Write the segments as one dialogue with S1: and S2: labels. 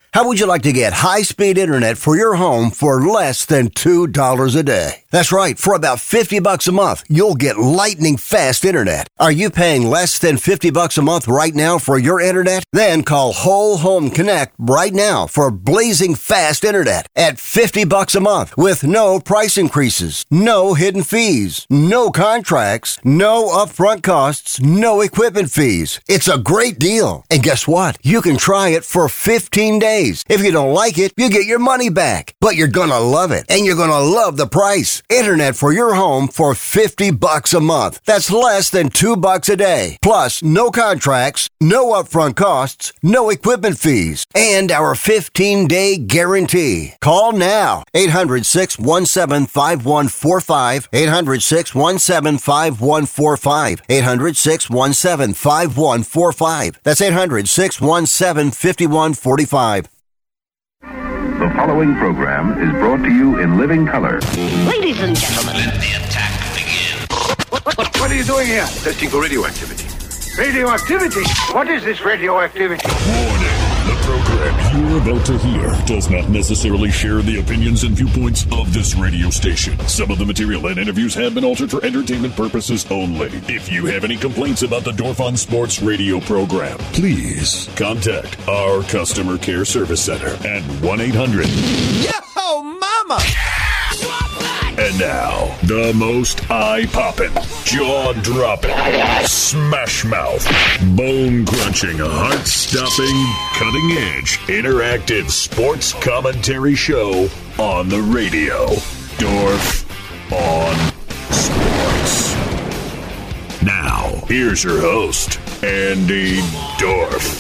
S1: How would you like to get high-speed internet for your home for less than $2 a day? That's right. For about $50 a month, you'll get lightning-fast internet. Are you paying less than $50 a month right now for your internet? Then call Whole Home Connect right now for blazing fast internet at $50 a month with no price increases, no hidden fees, no contracts, no upfront costs, no equipment fees. It's a great deal. And guess what? You can try it for 15 days. If you don't like it, you get your money back. But you're gonna love it, and you're gonna love the price. Internet for your home for $50 a month. That's less than $2 a day. Plus, no contracts, no upfront costs, no equipment fees, and our 15-day guarantee. Call now. 800-617-5145. 800-617-5145. 800-617-5145. That's 800-617-5145.
S2: The following program is brought to you in living color.
S3: Ladies and gentlemen,
S4: let the attack begin.
S5: What are you doing here?
S4: Testing for radioactivity.
S5: Radioactivity? What is this radioactivity?
S6: Warning. The program you're about to hear does not necessarily share the opinions and viewpoints of this radio station. Some of the material and interviews have been altered for entertainment purposes only. If you have any complaints about the Dorf on Sports radio program, please contact our customer care service center at 1-800.
S7: Yo, mama!
S6: And now, the most eye-popping, jaw-dropping, smash-mouth, bone-crunching, heart-stopping, cutting-edge, interactive sports commentary show on the radio. Dorf on Sports. Now, here's your host, Andy Dorf.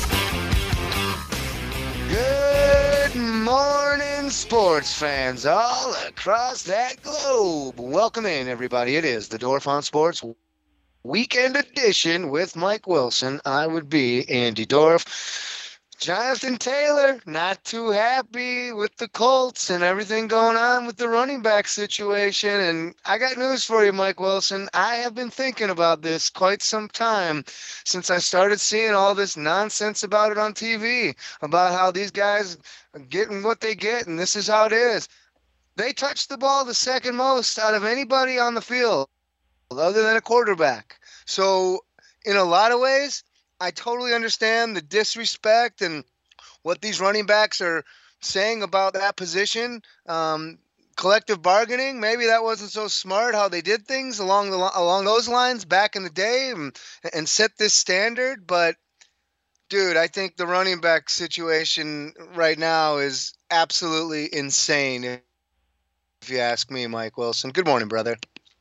S7: Good morning, sports fans all across that globe. Welcome in, everybody. It is the Dorf on Sports Weekend Edition with Mike Wilson. I would be Andy Dorf. Jonathan Taylor, not too happy with the Colts and everything going on with the running back situation. And I got news for you, Mike Wilson. I have been thinking about this quite some time since I started seeing all this nonsense about it on TV, about how these guys are getting what they get, and this is how it is. They touch the ball the second most out of anybody on the field other than a quarterback. So in a lot of ways, I totally understand the disrespect and what these running backs are saying about that position. Collective bargaining, maybe that wasn't so smart how they did things along those lines back in the day and set this standard. But, dude, I think the running back situation right now is absolutely insane, if you ask me, Mike Wilson. Good morning, brother.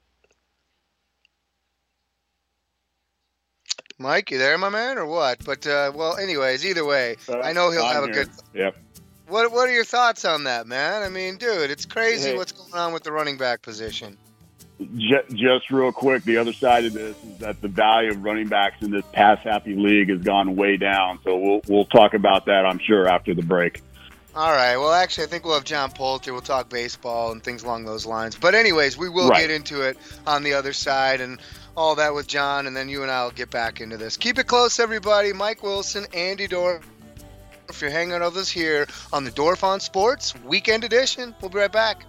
S7: Mike, you there, my man, or what? But, well, anyways, either way, I know he'll have a good...
S8: Yep.
S7: What are your thoughts on that, man? I mean, dude, it's crazy what's going on with the running back position.
S8: Just real quick, the other side of this is that the value of running backs in this pass-happy league has gone way down. So we'll talk about that, I'm sure, after the break.
S7: All right. Well, actually, I think we'll have John Poulter. We'll talk baseball and things along those lines. But anyways, we will get into it on the other side and all that with John, and then you and I will get back into this. Keep it close, everybody. Mike Wilson, Andy Dorf. If you're hanging out with us here on the Dorf on Sports Weekend Edition, we'll be right back.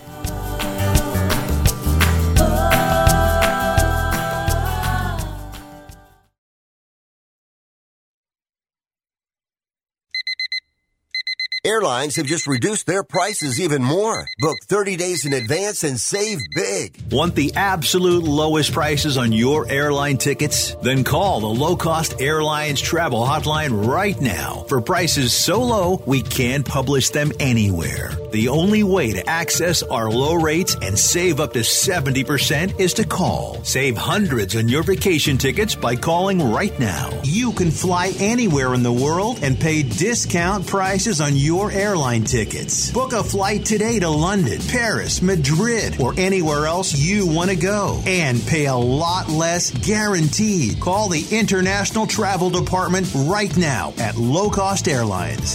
S1: Airlines have just reduced their prices even more. Book 30 days in advance and save big.
S9: Want the absolute lowest prices on your airline tickets? Then call the Low Cost Airlines Travel Hotline right now for prices so low we can't publish them anywhere. The only way to access our low rates and save up to 70% is to call. Save hundreds on your vacation tickets by calling right now. You can fly anywhere in the world and pay discount prices on your airline tickets. Book a flight today to London, Paris, Madrid, or anywhere else you want to go and pay a lot less guaranteed. Call the International Travel Department right now at Low Cost Airlines.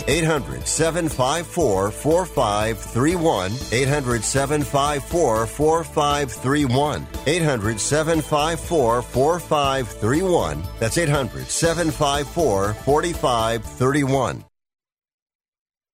S1: 800-754-4531. 800-754-4531. 800-754-4531. That's 800-754-4531.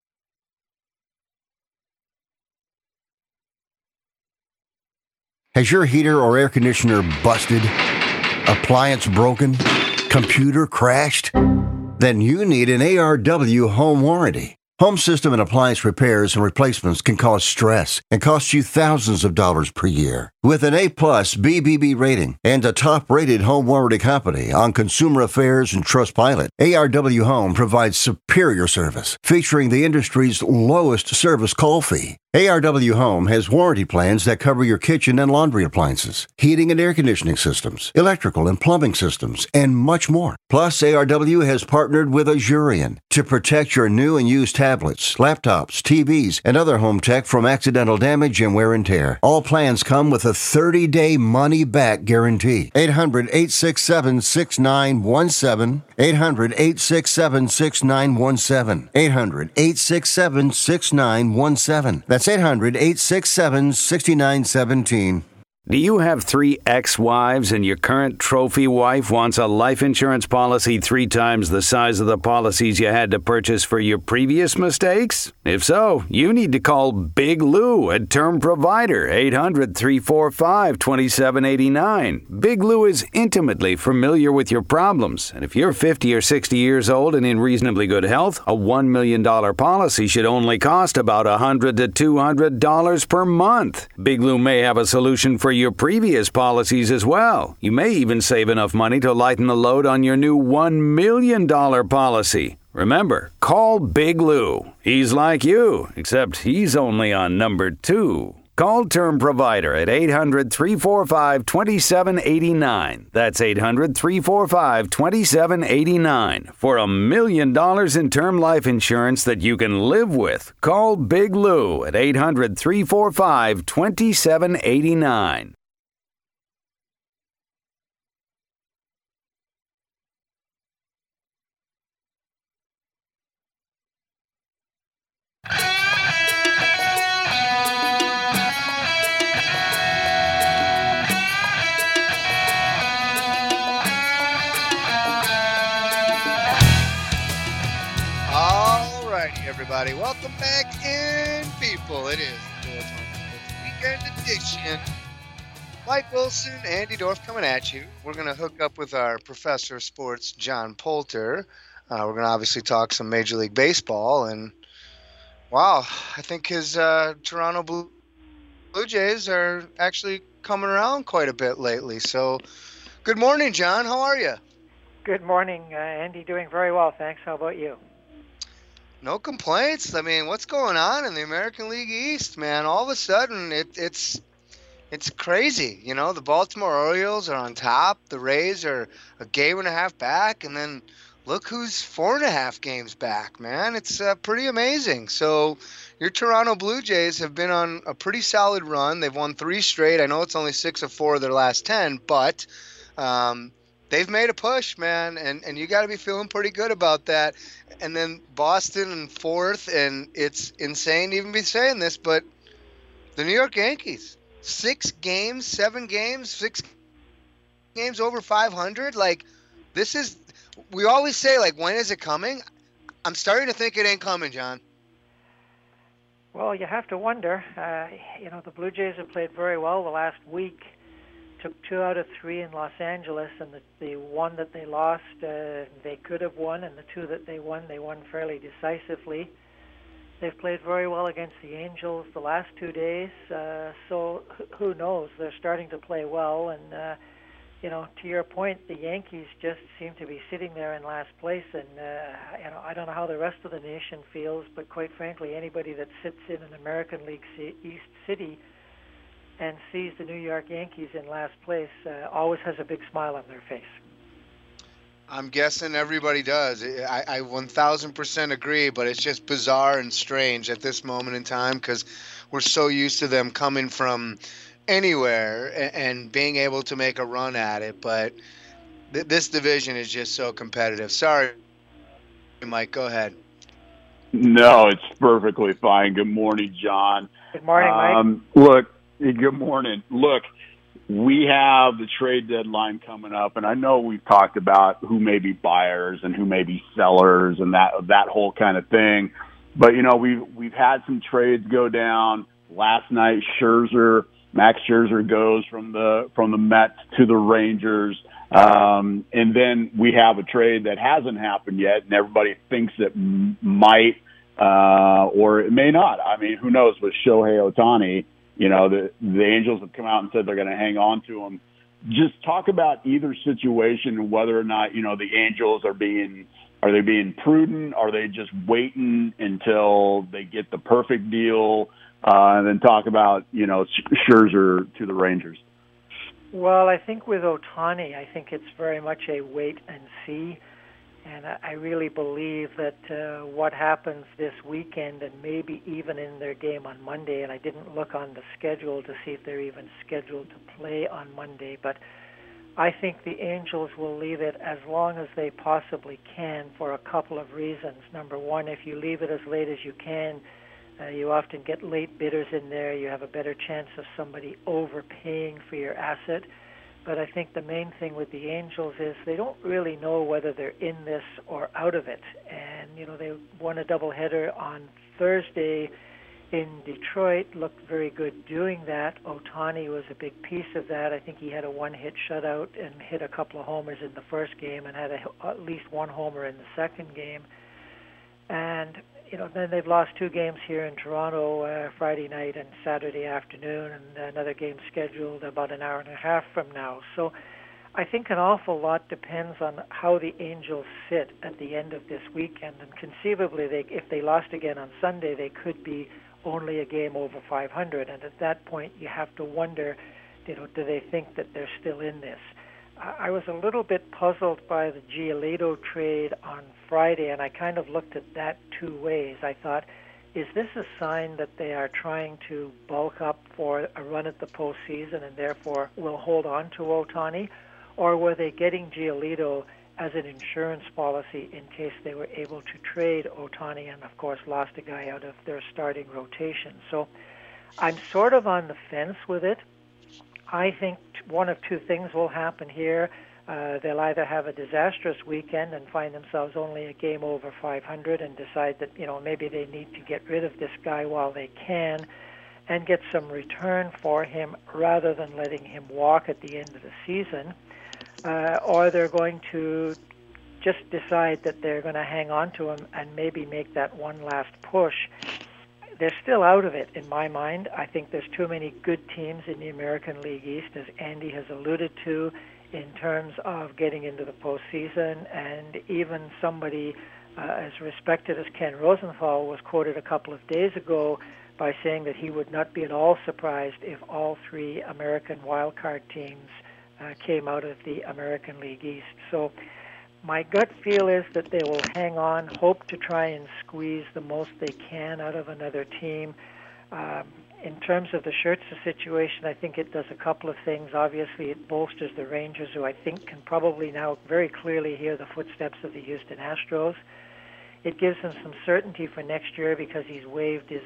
S1: Has your heater or air conditioner busted? Appliance broken? Computer crashed? Then you need an ARW home warranty. Home system and appliance repairs and replacements can cause stress and cost you thousands of dollars per year. With an A-plus BBB rating and a top-rated home warranty company on Consumer Affairs and Trustpilot, ARW Home provides superior service, featuring the industry's lowest service call fee. ARW Home has warranty plans that cover your kitchen and laundry appliances, heating and air conditioning systems, electrical and plumbing systems, and much more. Plus, ARW has partnered with Azurion to protect your new and used tablets, laptops, TVs, and other home tech from accidental damage and wear and tear. All plans come with a 30-day money-back guarantee. 800-867-6917. 800-867-6917. 800-867-6917. That's 800-867-6917.
S3: Do you have 3 ex-wives and your current trophy wife wants a life insurance policy 3 times the size of the policies you had to purchase for your previous mistakes? If so, you need to call Big Lou at Term Provider, 800-345-2789. Big Lou is intimately familiar with your problems, and if you're 50 or 60 years old and in reasonably good health, a $1 million policy should only cost about $100 to $200 per month. Big Lou may have a solution for your previous policies as well. You may even save enough money to lighten the load on your new $1 million policy. Remember, call Big Lou. He's like you, except he's only on number 2. Call Term Provider at 800-345-2789. That's 800-345-2789. For $1 million in term life insurance that you can live with. Call Big Lou at 800-345-2789.
S7: Everybody, welcome back in, people. It is the Weekend Edition. Mike Wilson, Andy Dorf coming at you. We're going to hook up with our professor of sports, John Poulter. We're going to obviously talk some Major League Baseball. And, wow, I think his Toronto Blue Jays are actually coming around quite a bit lately. So, good morning, John. How are you?
S10: Good morning, Andy. Doing very well, thanks. How about you?
S7: No complaints. I mean, what's going on in the American League East, man? All of a sudden, it's crazy. You know, the Baltimore Orioles are on top. The Rays are a game and a half back. And then look who's 4.5 games back, man. It's pretty amazing. So your Toronto Blue Jays have been on a pretty solid run. They've won 3 straight. I know it's only 6 of 4 of their last 10, but they've made a push, man, and you got to be feeling pretty good about that. And then Boston in 4th, and it's insane to even be saying this, but the New York Yankees, 6 games, 7 games, 6 games over 500. Like, this is – we always say, like, when is it coming? I'm starting to think it ain't coming, John.
S10: Well, you have to wonder. The Blue Jays have played very well the last week. Took 2 out of 3 in Los Angeles, and the one that they lost, they could have won, and the 2 that they won fairly decisively. They've played very well against the Angels the last 2 days, so who knows? They're starting to play well, and to your point, the Yankees just seem to be sitting there in last place, and I don't know how the rest of the nation feels, but quite frankly, anybody that sits in an American League East city and sees the New York Yankees in last place always has a big smile on their face.
S7: I'm guessing everybody does. I 1,000% agree, but it's just bizarre and strange at this moment in time because we're so used to them coming from anywhere and being able to make a run at it. But this division is just so competitive. Sorry, Mike, go ahead.
S8: No, it's perfectly fine. Good morning, John.
S10: Good morning, Mike.
S8: Look, good morning. Look, we have the trade deadline coming up, and I know we've talked about who may be buyers and who may be sellers and that whole kind of thing. But we've had some trades go down. Last night, Scherzer Max Scherzer goes from the Mets to the Rangers. And then we have a trade that hasn't happened yet, and everybody thinks it might, or it may not. I mean, who knows with Shohei Ohtani? The Angels have come out and said they're going to hang on to him. Just talk about either situation and whether or not, the Angels are they being prudent? Are they just waiting until they get the perfect deal? And then talk about, Scherzer to the Rangers.
S10: Well, I think with Ohtani, I think it's very much a wait and see. And I really believe that what happens this weekend and maybe even in their game on Monday, and I didn't look on the schedule to see if they're even scheduled to play on Monday, but I think the Angels will leave it as long as they possibly can for a couple of reasons. Number one, if you leave it as late as you can, you often get late bidders in there. You have a better chance of somebody overpaying for your asset. But I think the main thing with the Angels is they don't really know whether they're in this or out of it. And, they won a doubleheader on Thursday in Detroit, looked very good doing that. Ohtani was a big piece of that. I think he had a one-hit shutout and hit a couple of homers in the first game and had at least one homer in the second game. And, then they've lost 2 games here in Toronto, Friday night and Saturday afternoon, and another game scheduled about an hour and a half from now. So I think an awful lot depends on how the Angels sit at the end of this weekend. And conceivably, if they lost again on Sunday, they could be only a game over 500. And at that point, you have to wonder, do they think that they're still in this? I was a little bit puzzled by the Giolito trade on Friday, and I kind of looked at that 2 ways. I thought, is this a sign that they are trying to bulk up for a run at the postseason and therefore will hold on to Ohtani? Or were they getting Giolito as an insurance policy in case they were able to trade Ohtani and, of course, lost a guy out of their starting rotation? So I'm sort of on the fence with it. I think one of 2 things will happen here. They'll either have a disastrous weekend and find themselves only a game over 500 and decide that, maybe they need to get rid of this guy while they can and get some return for him rather than letting him walk at the end of the season. Or they're going to just decide that they're going to hang on to him and maybe make that one last push. They're still out of it, in my mind. I think there's too many good teams in the American League East, as Andy has alluded to, in terms of getting into the postseason. And even somebody as respected as Ken Rosenthal was quoted a couple of days ago by saying that he would not be at all surprised if all 3 American wildcard teams came out of the American League East. So my gut feel is that they will hang on, hope to try and squeeze the most they can out of another team. In terms of the Scherzer situation, I think it does a couple of things. Obviously, it bolsters the Rangers, who I think can probably now very clearly hear the footsteps of the Houston Astros. It gives him some certainty for next year because he's waived his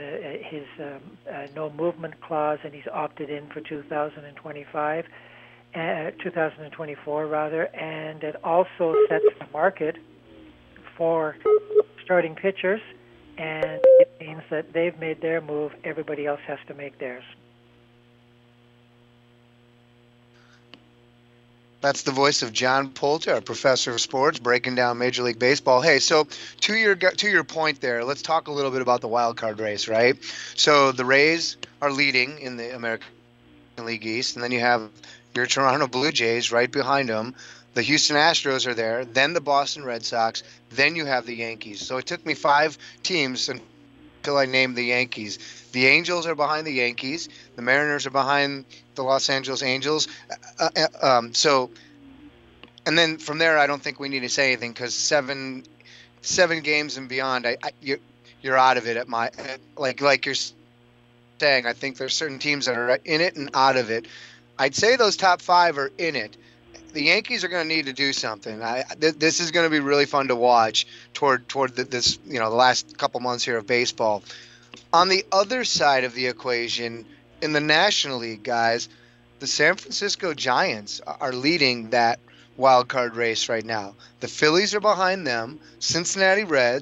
S10: no movement clause and he's opted in for 2024 rather, and it also sets the market for starting pitchers, and it means that they've made their move, everybody else has to make theirs.
S7: That's the voice of John Poulter, a professor of sports, breaking down Major League Baseball. Hey, so to your point there, let's talk a little bit about the wild card race, right? So the Rays are leading in the American League East, and then you have your Toronto Blue Jays right behind them. The Houston Astros are there, then the Boston Red Sox, then you have the Yankees. So it took me 5 teams until I named the Yankees. The Angels are behind the Yankees. The Mariners are behind the Los Angeles Angels. And then from there, I don't think we need to say anything because seven games and beyond, you're out of it. Like you're saying, I think there's certain teams that are in it and out of it. I'd say those top 5 are in it. The Yankees are going to need to do something. This is going to be really fun to watch toward this, the last couple months here of baseball. On the other side of the equation, in the National League, guys, the San Francisco Giants are leading that wild card race right now. The Phillies are behind them. Cincinnati Reds,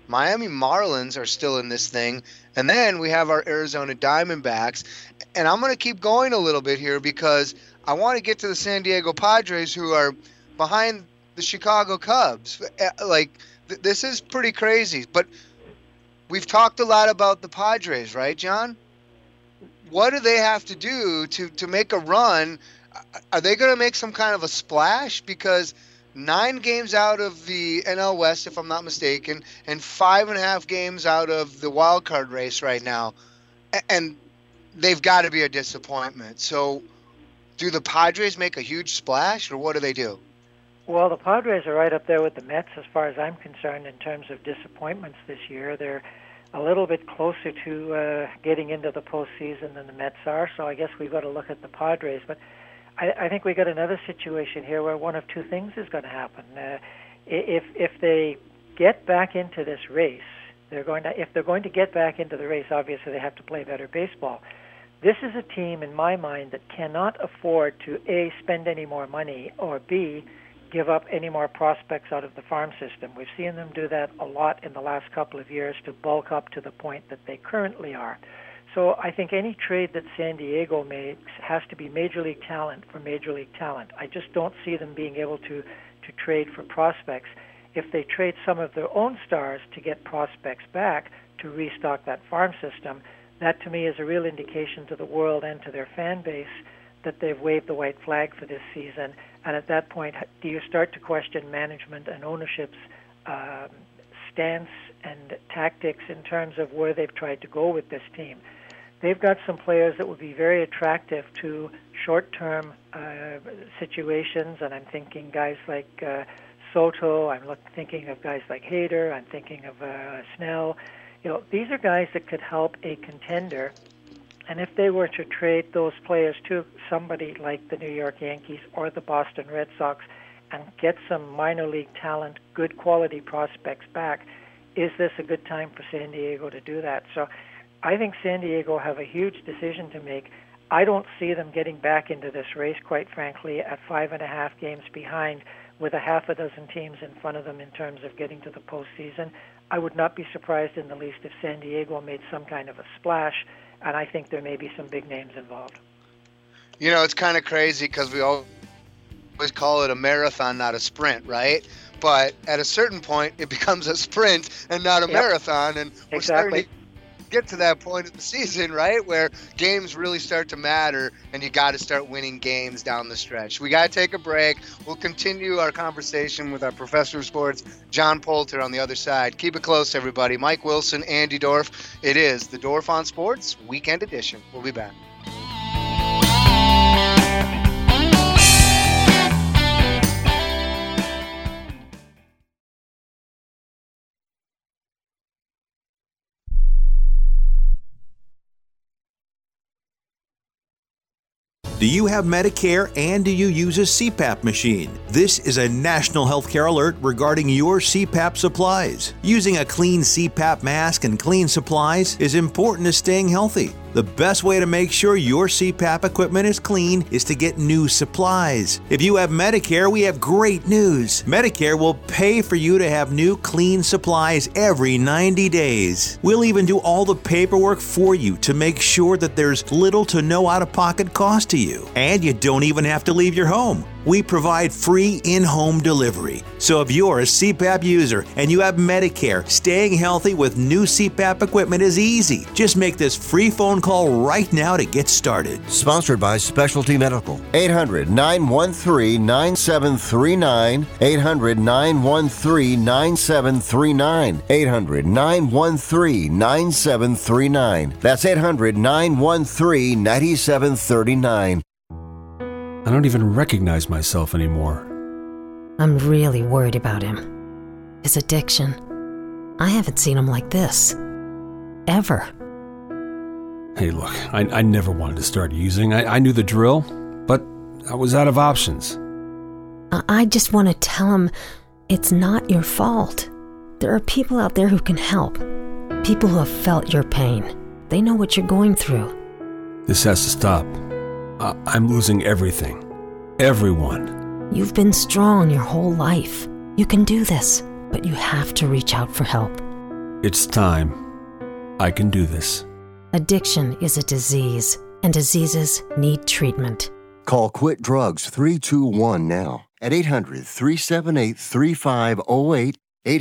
S7: Miami Marlins are still in this thing. And then we have our Arizona Diamondbacks. And I'm going to keep going a little bit here because I want to get to the San Diego Padres, who are behind the Chicago Cubs. This is pretty crazy. But we've talked a lot about the Padres, right, John? What do they have to do to make a run? Are they going to make some kind of a splash? Because 9 games out of the NL West, if I'm not mistaken, and 5.5 games out of the wild card race right now. And they've got to be a disappointment. So do the Padres make a huge splash, or what do they do?
S10: Well, the Padres are right up there with the Mets as far as I'm concerned in terms of disappointments this year. They're a little bit closer to getting into the postseason than the Mets are, so I guess we've got to look at the Padres. But I think we got another situation here where one of two things is going to happen. If they get back into this race, if they're going to get back into the race, obviously they have to play better baseball. This is a team, in my mind, that cannot afford to A, spend any more money, or B, give up any more prospects out of the farm system. We've seen them do that a lot in the last couple of years to bulk up to the point that they currently are. So I think any trade that San Diego makes has to be Major League talent for Major League talent. I just don't see them being able to trade for prospects. If they trade some of their own stars to get prospects back to restock that farm system, that to me is a real indication to the world and to their fan base that they've waved the white flag for this season. And at that point, do you start to question management and ownership's stance and tactics in terms of where they've tried to go with this team? They've got some players that would be very attractive to short-term situations, and I'm thinking guys like Soto. I'm thinking of guys like Hader. I'm thinking of Snell. These are guys that could help a contender. And if they were to trade those players to somebody like the New York Yankees or the Boston Red Sox and get some minor league talent, good quality prospects back, is this a good time for San Diego to do that? So I think San Diego have a huge decision to make. I don't see them getting back into this race, quite frankly, at 5.5 games behind with a half a dozen teams in front of them in terms of getting to the postseason. I would not be surprised in the least if San Diego made some kind of a splash, and I think there may be some big names involved.
S7: It's kind of crazy because we always call it a marathon, not a sprint, right? But at a certain point, it becomes a sprint and not a marathon, and we're starting to get to that point of the season, right, where games really start to matter, and you got to start winning games down the stretch. We got to take a break. We'll continue our conversation with our professor of sports, John Poulter, on the other side. Keep it close, everybody. Mike Wilson, Andy Dorf. It is the Dorf on Sports Weekend Edition. We'll be back.
S9: Do you have Medicare and do you use a CPAP machine? This is a national healthcare alert regarding your CPAP supplies. Using a clean CPAP mask and clean supplies is important to staying healthy. The best way to make sure your CPAP equipment is clean is to get new supplies. If you have Medicare, we have great news. Medicare will pay for you to have new clean supplies every 90 days. We'll even do all the paperwork for you to make sure that there's little to no out-of-pocket cost to you. And you don't even have to leave your home. We provide free in-home delivery. So if you're a CPAP user and you have Medicare, staying healthy with new CPAP equipment is easy. Just make this free phone call right now to get started.
S1: Sponsored by Specialty Medical. 800-913-9739. 800-913-9739. 800-913-9739. That's 800-913-9739.
S11: I don't even recognize myself anymore.
S12: I'm really worried about him. His addiction. I haven't seen him like this. Ever.
S11: Hey, look, I never wanted to start using. I knew the drill, but I was out of options.
S12: I just want to tell him it's not your fault. There are people out there who can help. People who have felt your pain. They know what you're going through.
S11: This has to stop. I'm losing everything. Everyone.
S12: You've been strong your whole life. You can do this, but you have to reach out for help.
S11: It's time. I can do this.
S12: Addiction is a disease, and diseases need treatment.
S1: Call Quit Drugs 321 now at 800-378-3508,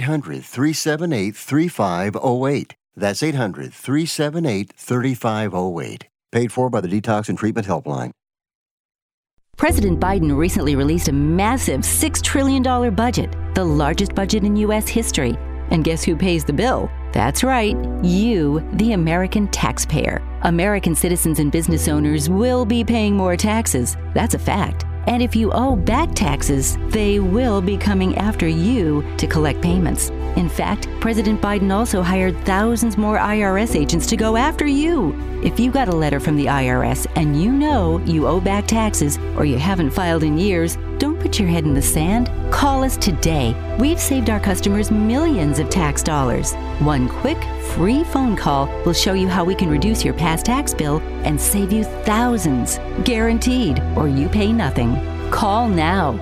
S1: 800-378-3508. That's 800-378-3508. Paid for by the Detox and Treatment Helpline.
S13: President Biden recently released a massive $6 trillion budget, the largest budget in U.S. history. And guess who pays the bill? That's right, you, the American taxpayer. American citizens and business owners will be paying more taxes. That's a fact. And if you owe back taxes, they will be coming after you to collect payments. In fact, President Biden also hired thousands more IRS agents to go after you. If you got a letter from the IRS and you know you owe back taxes or you haven't filed in years, don't put your head in the sand. Call us today. We've saved our customers millions of tax dollars. One quick, free phone call will show you how we can reduce your past tax bill and save you thousands. Guaranteed, or you pay nothing. Call now.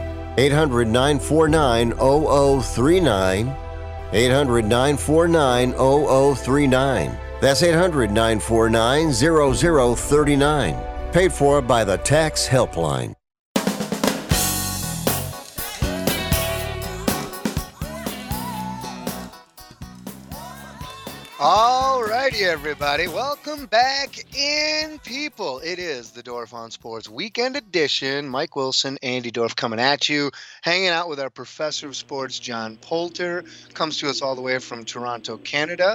S1: 800-949-0039. 800-949-0039. That's 800-949-0039. Paid for by the Tax Helpline.
S7: All righty, everybody. Welcome back in, people. It is the Dorf on Sports Weekend Edition. Mike Wilson, Andy Dorf coming at you, hanging out with our professor of sports, John Poulter. Comes to us all the way from Toronto, Canada.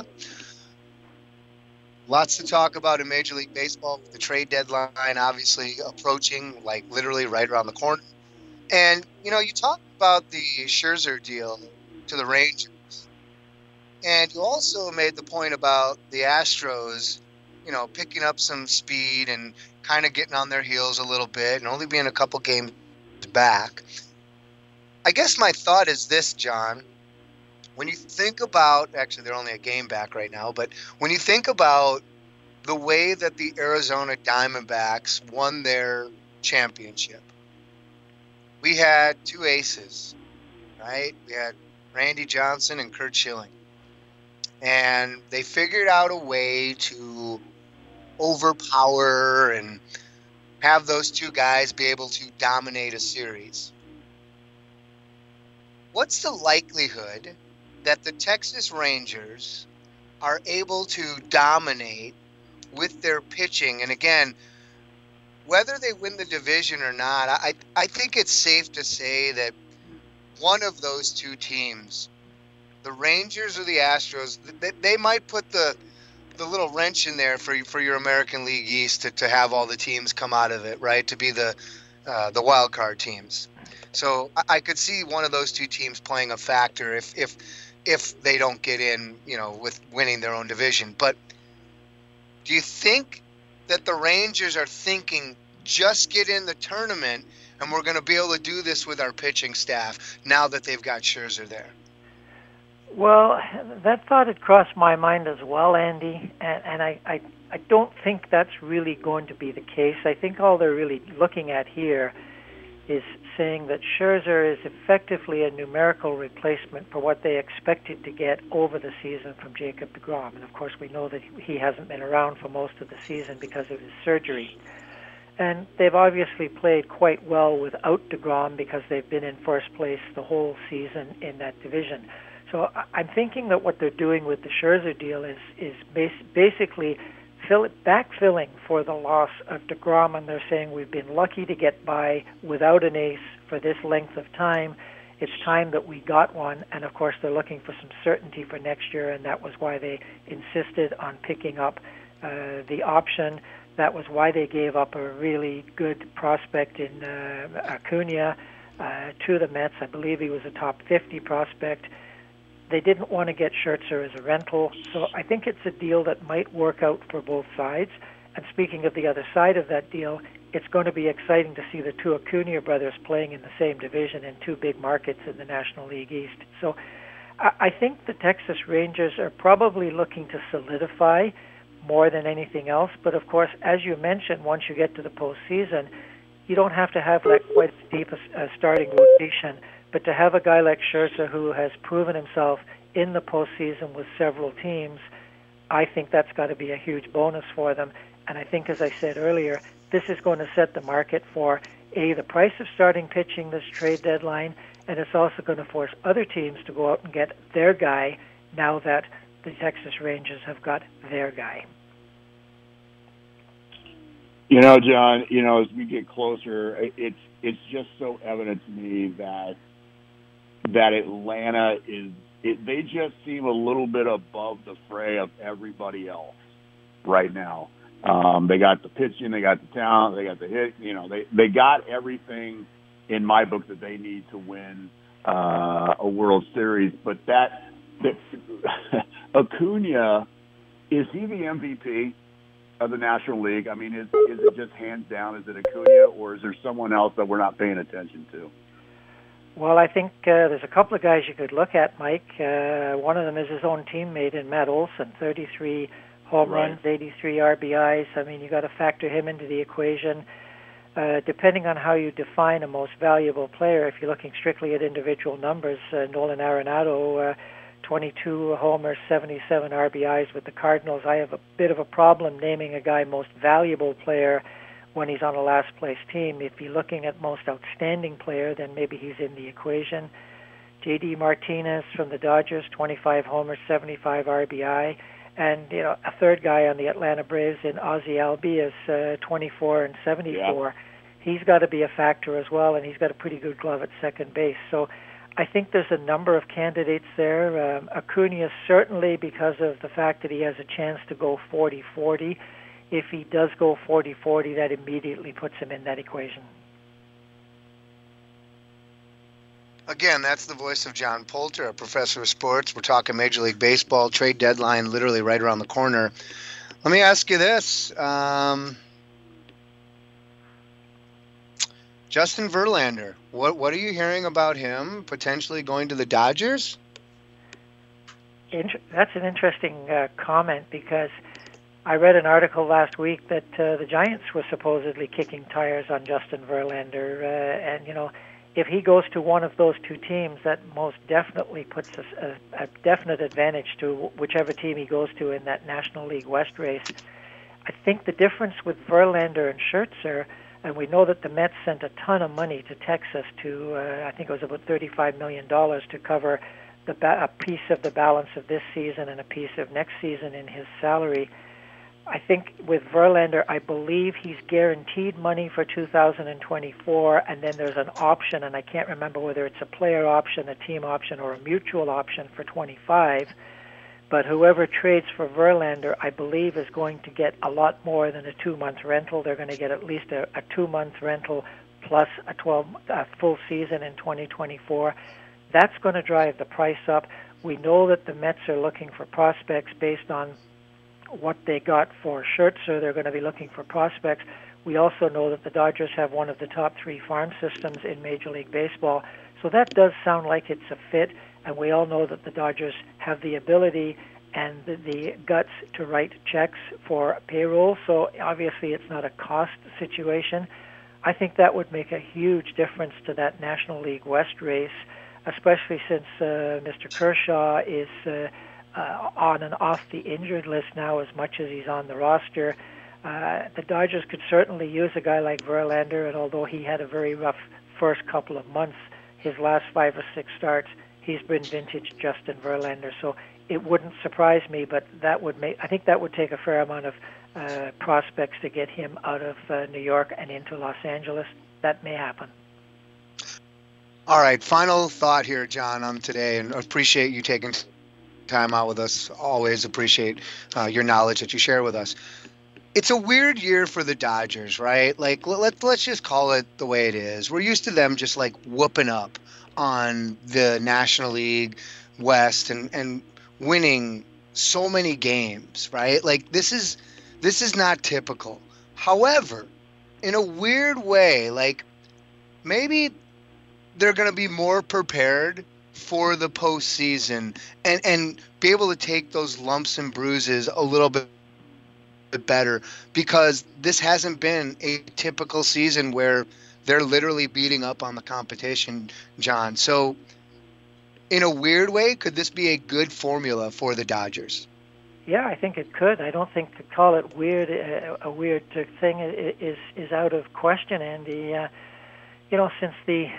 S7: Lots to talk about in Major League Baseball with the trade deadline obviously approaching, like literally right around the corner. And, you know, you talk about the Scherzer deal to the Rangers. And you also made the point about the Astros, you know, picking up some speed and kind of getting on their heels a little bit and only being a couple games back. I guess my thought is this, John. When you think about, actually, they're only a game back right now, but when you think about the way that the Arizona Diamondbacks won their championship, we had two aces, right? We had Randy Johnson and Curt Schilling. And they figured out a way to overpower and have those two guys be able to dominate a series. What's the likelihood that the Texas Rangers are able to dominate with their pitching? And again, whether they win the division or not, I think it's safe to say that one of those two teams, the Rangers or the Astros, they might put the little wrench in there for your American League East to have all the teams come out of it, right? To be the wild card teams. So I could see one of those two teams playing a factor if they don't get in, you know, with winning their own division. But do you think that the Rangers are thinking just get in the tournament and we're going to be able to do this with our pitching staff now that they've got Scherzer there?
S10: Well, that thought had crossed my mind as well, Andy, and I don't think that's really going to be the case. I think all they're really looking at here is saying that Scherzer is effectively a numerical replacement for what they expected to get over the season from Jacob deGrom. And, of course, we know that he hasn't been around for most of the season because of his surgery. And they've obviously played quite well without deGrom because they've been in first place the whole season in that division. So I'm thinking that what they're doing with the Scherzer deal is basically backfilling for the loss of deGrom, and they're saying we've been lucky to get by without an ace for this length of time. It's time that we got one, and of course they're looking for some certainty for next year, and that was why they insisted on picking up the option. That was why they gave up a really good prospect in Acuna to the Mets. I believe he was a top 50 prospect. They didn't want to get Scherzer as a rental, so I think it's a deal that might work out for both sides. And speaking of the other side of that deal, it's going to be exciting to see the two Acuna brothers playing in the same division in two big markets in the National League East. So I think the Texas Rangers are probably looking to solidify more than anything else. But of course, as you mentioned, once you get to the postseason, you don't have to have that quite as deep a starting rotation But to have a guy like Scherzer who has proven himself in the postseason with several teams, I think that's got to be a huge bonus for them. And I think, as I said earlier, this is going to set the market for, A, the price of starting pitching this trade deadline, and it's also going to force other teams to go out and get their guy now that the Texas Rangers have got their guy.
S8: You know, John, as we get closer, it's just so evident to me that Atlanta they just seem a little bit above the fray of everybody else right now. They got the pitching, they got the talent, they got the hit. They got everything in my book that they need to win a World Series. But that Acuna, is he the MVP of the National League? I mean, is it just hands down? Is it Acuna, or is there someone else that we're not paying attention to?
S10: Well, I think there's a couple of guys you could look at, Mike. One of them is his own teammate in Matt Olson, 33 home runs, 83 RBIs. I mean, you got to factor him into the equation. Depending on how you define a most valuable player, if you're looking strictly at individual numbers, Nolan Arenado, 22 homers, 77 RBIs with the Cardinals. I have a bit of a problem naming a guy most valuable player when he's on a last-place team. If you're looking at most outstanding player, then maybe he's in the equation. J.D. Martinez from the Dodgers, 25 homers, 75 RBI. And, a third guy on the Atlanta Braves in Ozzie Albies, 24 and 74. Yeah. He's got to be a factor as well, and he's got a pretty good glove at second base. So I think there's a number of candidates there. Acuna, certainly because of the fact that he has a chance to go 40-40. If he does go 40-40, that immediately puts him in that equation.
S7: Again, that's the voice of John Poulter, a professor of sports. We're talking Major League Baseball, trade deadline literally right around the corner. Let me ask you this. Justin Verlander, what are you hearing about him potentially going to the Dodgers?
S10: That's an interesting comment, because I read an article last week that the Giants were supposedly kicking tires on Justin Verlander, and if he goes to one of those two teams, that most definitely puts a definite advantage to whichever team he goes to in that National League West race. I think the difference with Verlander and Scherzer, and we know that the Mets sent a ton of money to Texas to, I think it was about $35 million to cover a piece of the balance of this season and a piece of next season in his salary. I think with Verlander, I believe he's guaranteed money for 2024, and then there's an option, and I can't remember whether it's a player option, a team option, or a mutual option for 25. But whoever trades for Verlander, I believe, is going to get a lot more than a 2-month rental. They're going to get at least a 2-month rental plus a full season in 2024. That's going to drive the price up. We know that the Mets are looking for prospects based on what they got for Scherzer. They're going to be looking for prospects. We also know that the Dodgers have one of the top 3 farm systems in Major League Baseball. So that does sound like it's a fit, and we all know that the Dodgers have the ability and the guts to write checks for payroll. So obviously it's not a cost situation. I think that would make a huge difference to that National League West race, especially since Mr. Kershaw is on and off the injured list now as much as he's on the roster. The Dodgers could certainly use a guy like Verlander, and although he had a very rough first couple of months, his last 5 or 6 starts, he's been vintage Justin Verlander. So it wouldn't surprise me, but I think that would take a fair amount of prospects to get him out of New York and into Los Angeles. That may happen.
S7: All right, final thought here, John, on today, and appreciate you taking time out with us. Always appreciate your knowledge that you share with us. It's a weird year for the Dodgers, right? Like, let's just call it the way it is. We're used to them just like whooping up on the National League West and winning so many games, right? Like, this is not typical. However, in a weird way, like, maybe they're going to be more prepared for the postseason and be able to take those lumps and bruises a little bit better, because this hasn't been a typical season where they're literally beating up on the competition, John. So in a weird way, could this be a good formula for the Dodgers?
S10: Yeah, I think it could. I don't think to call it weird, a weird thing is out of question, Andy. Since the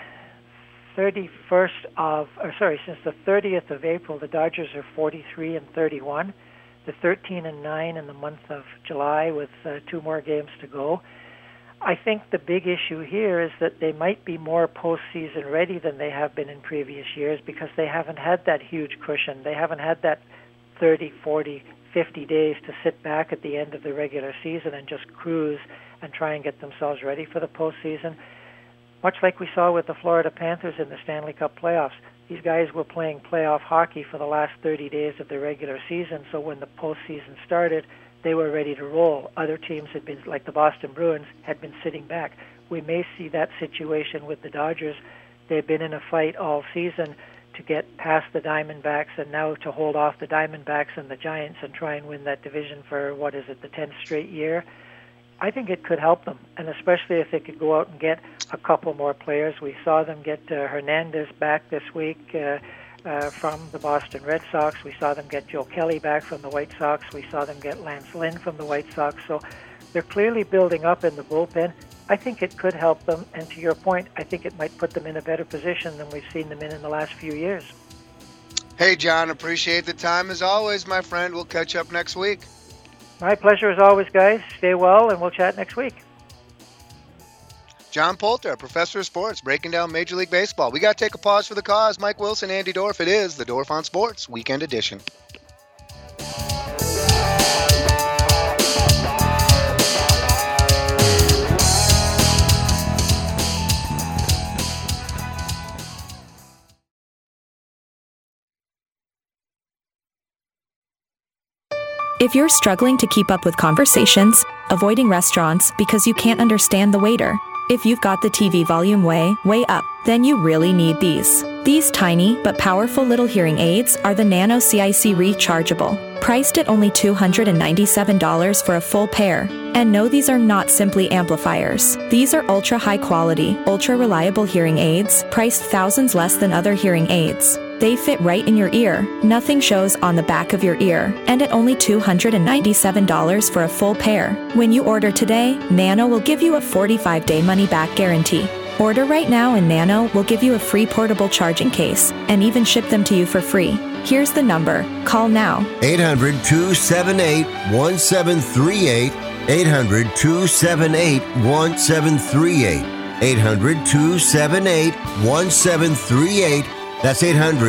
S10: 30th of April, the Dodgers are 43-31. They're 13-9 in the month of July with 2 more games to go. I think the big issue here is that they might be more postseason ready than they have been in previous years because they haven't had that huge cushion. They haven't had that 30, 40, 50 days to sit back at the end of the regular season and just cruise and try and get themselves ready for the postseason. Much like we saw with the Florida Panthers in the Stanley Cup playoffs, these guys were playing playoff hockey for the last 30 days of the regular season, so when the postseason started, they were ready to roll. Other teams had been, like the Boston Bruins, had been sitting back. We may see that situation with the Dodgers. They've been in a fight all season to get past the Diamondbacks and now to hold off the Diamondbacks and the Giants and try and win that division for, the 10th straight year. I think it could help them, and especially if they could go out and get a couple more players. We saw them get Hernandez back this week from the Boston Red Sox. We saw them get Joe Kelly back from the White Sox. We saw them get Lance Lynn from the White Sox. So they're clearly building up in the bullpen. I think it could help them, and to your point, I think it might put them in a better position than we've seen them in the last few years.
S7: Hey, John, appreciate the time as always, my friend. We'll catch up next week.
S10: My pleasure as always, guys. Stay well, and we'll chat next week.
S7: John Poulter, professor of sports, breaking down Major League Baseball. We got to take a pause for the cause. Mike Wilson, Andy Dorf. It is the Dorf on Sports Weekend Edition.
S14: If you're struggling to keep up with conversations, avoiding restaurants because you can't understand the waiter, if you've got the TV volume way up, then you really need these. These tiny but powerful little hearing aids are the Nano CIC Rechargeable, priced at only $297 for a full pair. And no, these are not simply amplifiers. These are ultra high quality, ultra reliable hearing aids, priced thousands less than other hearing aids. They fit right in your ear, nothing shows on the back of your ear, and at only $297 for a full pair. When you order today, Nano will give you a 45-day money-back guarantee. Order right now and Nano will give you a free portable charging case and even ship them to you for free. Here's the number. Call now.
S1: 800-278-1738. 800-278-1738. 800-278-1738. That's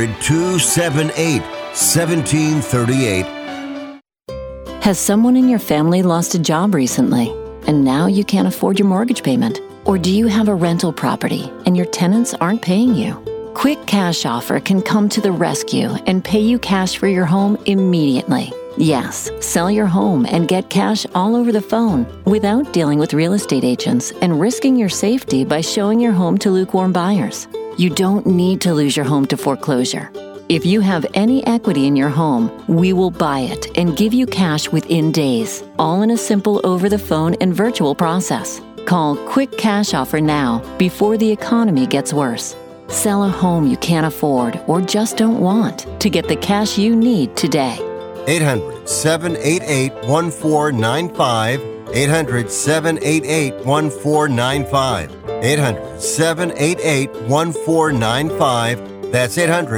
S1: 800-278-1738.
S13: Has someone in your family lost a job recently, and now you can't afford your mortgage payment? Or do you have a rental property and your tenants aren't paying you? Quick Cash Offer can come to the rescue and pay you cash for your home immediately. Yes, sell your home and get cash all over the phone without dealing with real estate agents and risking your safety by showing your home to lukewarm buyers. You don't need to lose your home to foreclosure. If you have any equity in your home, we will buy it and give you cash within days, all in a simple over-the-phone and virtual process. Call Quick Cash Offer now before the economy gets worse. Sell a home you can't afford or just don't want to get the cash you need today.
S1: 800-788-1495. 800-788-1495. 800-788-1495. That's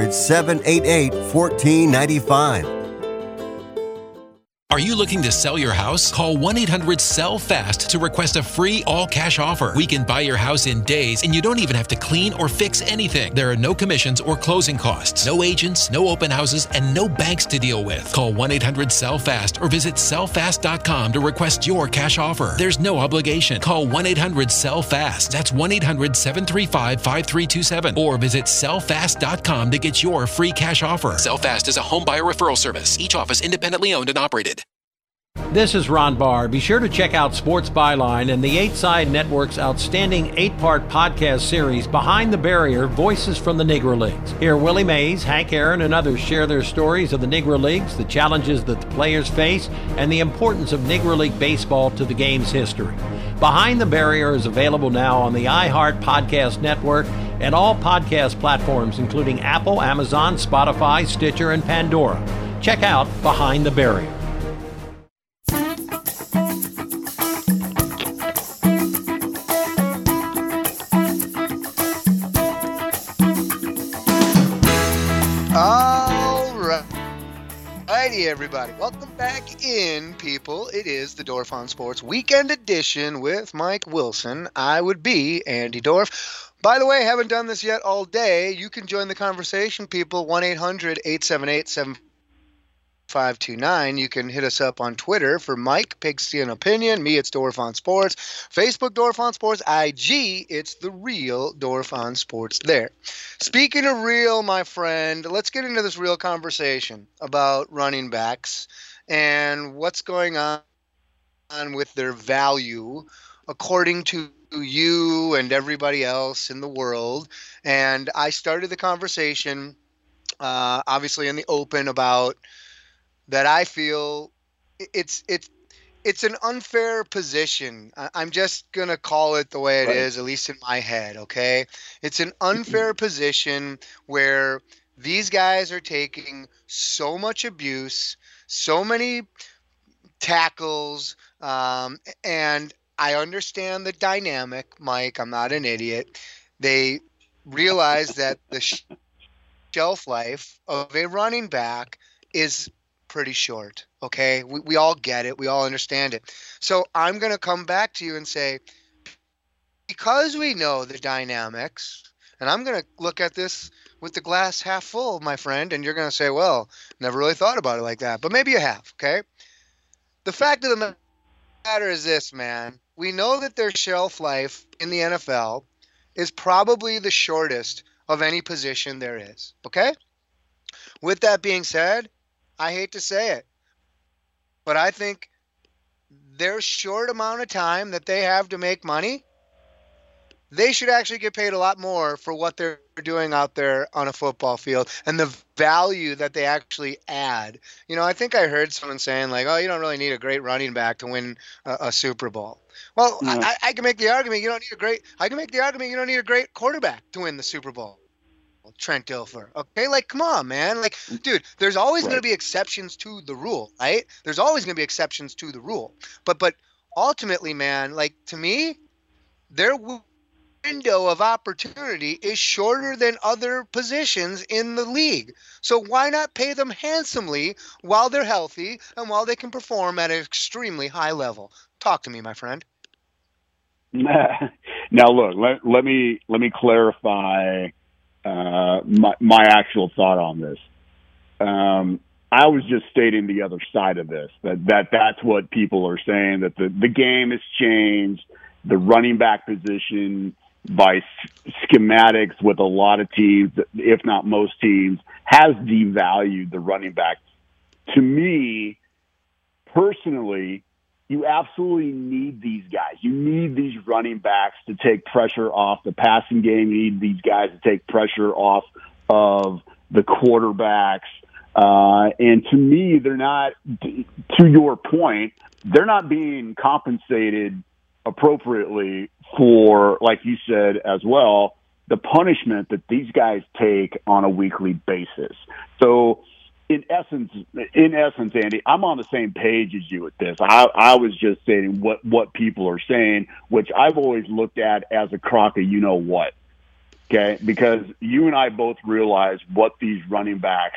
S1: 800-788-1495.
S15: Are you looking to sell your house? Call 1-800-SELL-FAST to request a free all-cash offer. We can buy your house in days, and you don't even have to clean or fix anything. There are no commissions or closing costs, no agents, no open houses, and no banks to deal with. Call 1-800-SELL-FAST or visit sellfast.com to request your cash offer. There's no obligation. Call 1-800-SELL-FAST. That's 1-800-735-5327 or visit sellfast.com to get your free cash offer. SellFast is a home buyer referral service. Each office independently owned and operated.
S16: This is Ron Barr. Be sure to check out Sports Byline and the 8 Side Network's outstanding 8-part podcast series, Behind the Barrier, Voices from the Negro Leagues. Here, Willie Mays, Hank Aaron, and others share their stories of the Negro Leagues, the challenges that the players face, and the importance of Negro League baseball to the game's history. Behind the Barrier is available now on the iHeart Podcast Network and all podcast platforms, including Apple, Amazon, Spotify, Stitcher, and Pandora. Check out Behind the Barrier.
S7: Alrighty, everybody. Welcome back in, people. It is the Dorf on Sports Weekend Edition with Mike Wilson. I would be Andy Dorf. By the way, haven't done this yet all day. You can join the conversation, people. 1-800-878-7529. You can hit us up on Twitter for Mike, Pigsty and Opinion. Me, it's Dorf on Sports. Facebook, Dorf on Sports. IG, it's the real Dorf on Sports there. Speaking of real, my friend, let's get into this real conversation about running backs and what's going on with their value according to you and everybody else in the world. And I started the conversation, obviously in the open, about that I feel it's an unfair position. I'm just going to call it the way it is, at least in my head, okay? It's an unfair position where these guys are taking so much abuse, so many tackles, and I understand the dynamic, Mike. I'm not an idiot. They realize that the shelf life of a running back is pretty short, okay? We all get it. We all understand it. So I'm going to come back to you and say, because we know the dynamics, and I'm going to look at this with the glass half full, my friend, and you're going to say, well, never really thought about it like that. But maybe you have, okay? The fact of the matter is this, man. We know that their shelf life in the NFL is probably the shortest of any position there is, okay? With that being said, I hate to say it, but I think their short amount of time that they have to make money, they should actually get paid a lot more for what they're doing out there on a football field and the value that they actually add. You know, I think I heard someone saying like, oh, you don't really need a great running back to win a Super Bowl. Well, I can make the argument you don't need a great quarterback to win the Super Bowl. Trent Dilfer. Okay, like, come on, man. Like, dude, there's always going to be exceptions to the rule, right? There's always going to be exceptions to the rule. But ultimately, man, like, to me, their window of opportunity is shorter than other positions in the league. So why not pay them handsomely while they're healthy and while they can perform at an extremely high level? Talk to me, my friend.
S8: Now, look, let me clarify my actual thought on this. I was just stating the other side of this, that's what people are saying, that the game has changed. The running back position by schematics with a lot of teams, if not most teams, has devalued the running back. To me, personally, you absolutely need these guys. You need these running backs to take pressure off the passing game. You need these guys to take pressure off of the quarterbacks. And to me, they're not, to your point, they're not being compensated appropriately for, like you said as well, the punishment that these guys take on a weekly basis. So, in essence, Andy, I'm on the same page as you with this. I was just saying what people are saying, which I've always looked at as a crock of you-know-what, okay? Because you and I both realize what these running backs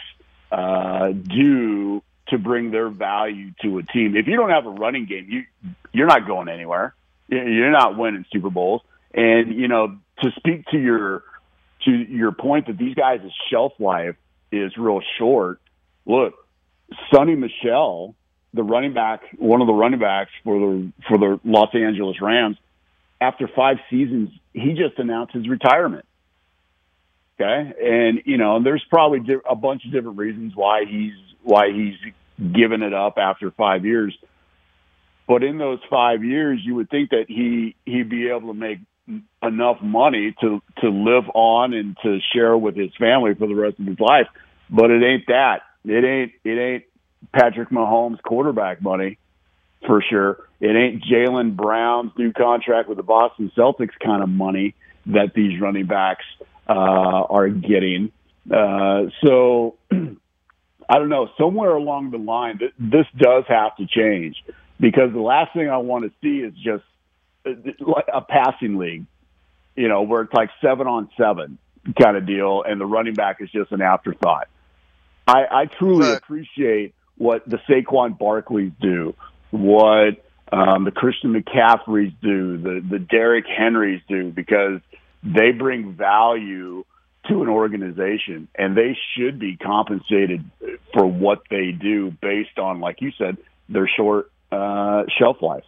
S8: do to bring their value to a team. If you don't have a running game, you're not going anywhere. You're not winning Super Bowls. And, you know, to speak to your point that these guys' shelf life is real short, look, Sonny Michel, the running back, one of the running backs for the Los Angeles Rams, after 5 seasons, he just announced his retirement. Okay, and you know, there's probably a bunch of different reasons why he's given it up after 5 years. But in those 5 years, you would think that he'd be able to make enough money to live on and to share with his family for the rest of his life. But it ain't that. It ain't Patrick Mahomes quarterback money. for sure. It ain't Jaylen Brown's new contract with the Boston Celtics kind of money that these running backs are getting. So I don't know. Somewhere along the line, this does have to change, because the last thing I want to see is just like a passing league, where it's like 7-on-7 kind of deal, and the running back is just an afterthought. I truly appreciate what the Saquon Barkleys do, what the Christian McCaffreys do, the Derrick Henrys do, because they bring value to an organization, and they should be compensated for what they do based on, like you said, their short shelf life.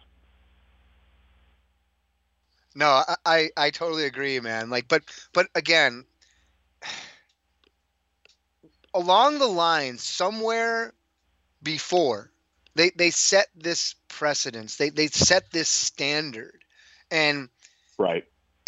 S7: No, I totally agree, man. But again, along the line, somewhere before, they set this precedence. They set this standard, and
S8: right.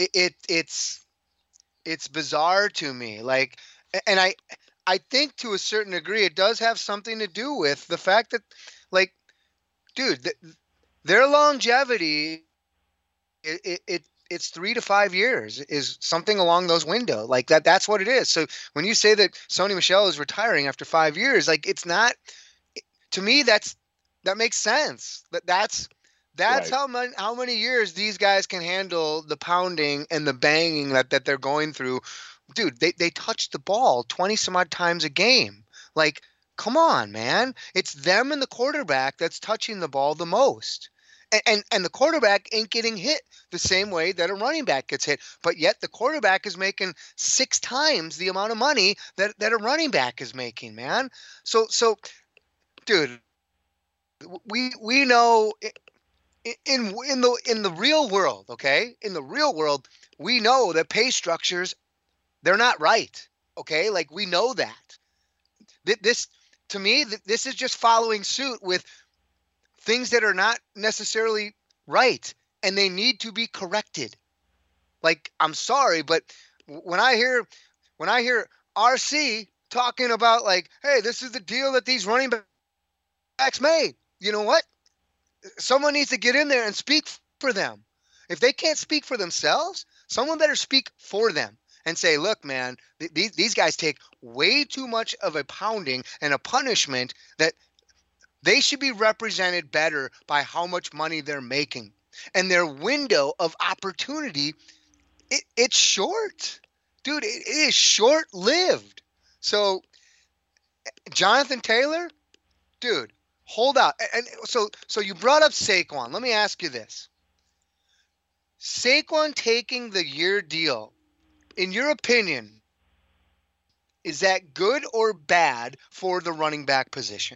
S7: It's bizarre to me. And I think to a certain degree it does have something to do with the fact that, dude, their longevity, it's 3 to 5 years, is something along those window. That's what it is. So when you say that Sony Michel is retiring after 5 years, it's not, to me, that makes sense. That's right. How many years these guys can handle the pounding and the banging that they're going through. Dude, they touch the ball 20 some odd times a game. Come on, man. It's them and the quarterback that's touching the ball the most. And the quarterback ain't getting hit the same way that a running back gets hit. But yet the quarterback is making 6 times the amount of money that a running back is making, man. So dude, we know in the real world, okay? In the real world, we know that pay structures, they're not right, okay? We know that. This, to me, this is just following suit with things that are not necessarily right, and they need to be corrected. I'm sorry, but when I hear RC talking about hey, this is the deal that these running backs made, you know what? Someone needs to get in there and speak for them. If they can't speak for themselves, someone better speak for them and say, look, man, these guys take way too much of a pounding and a punishment that they should be represented better by how much money they're making. And their window of opportunity, it's short. Dude, it is short-lived. So, Jonathan Taylor, dude, hold out. And so you brought up Saquon. Let me ask you this. Saquon taking the year deal, in your opinion, is that good or bad for the running back position?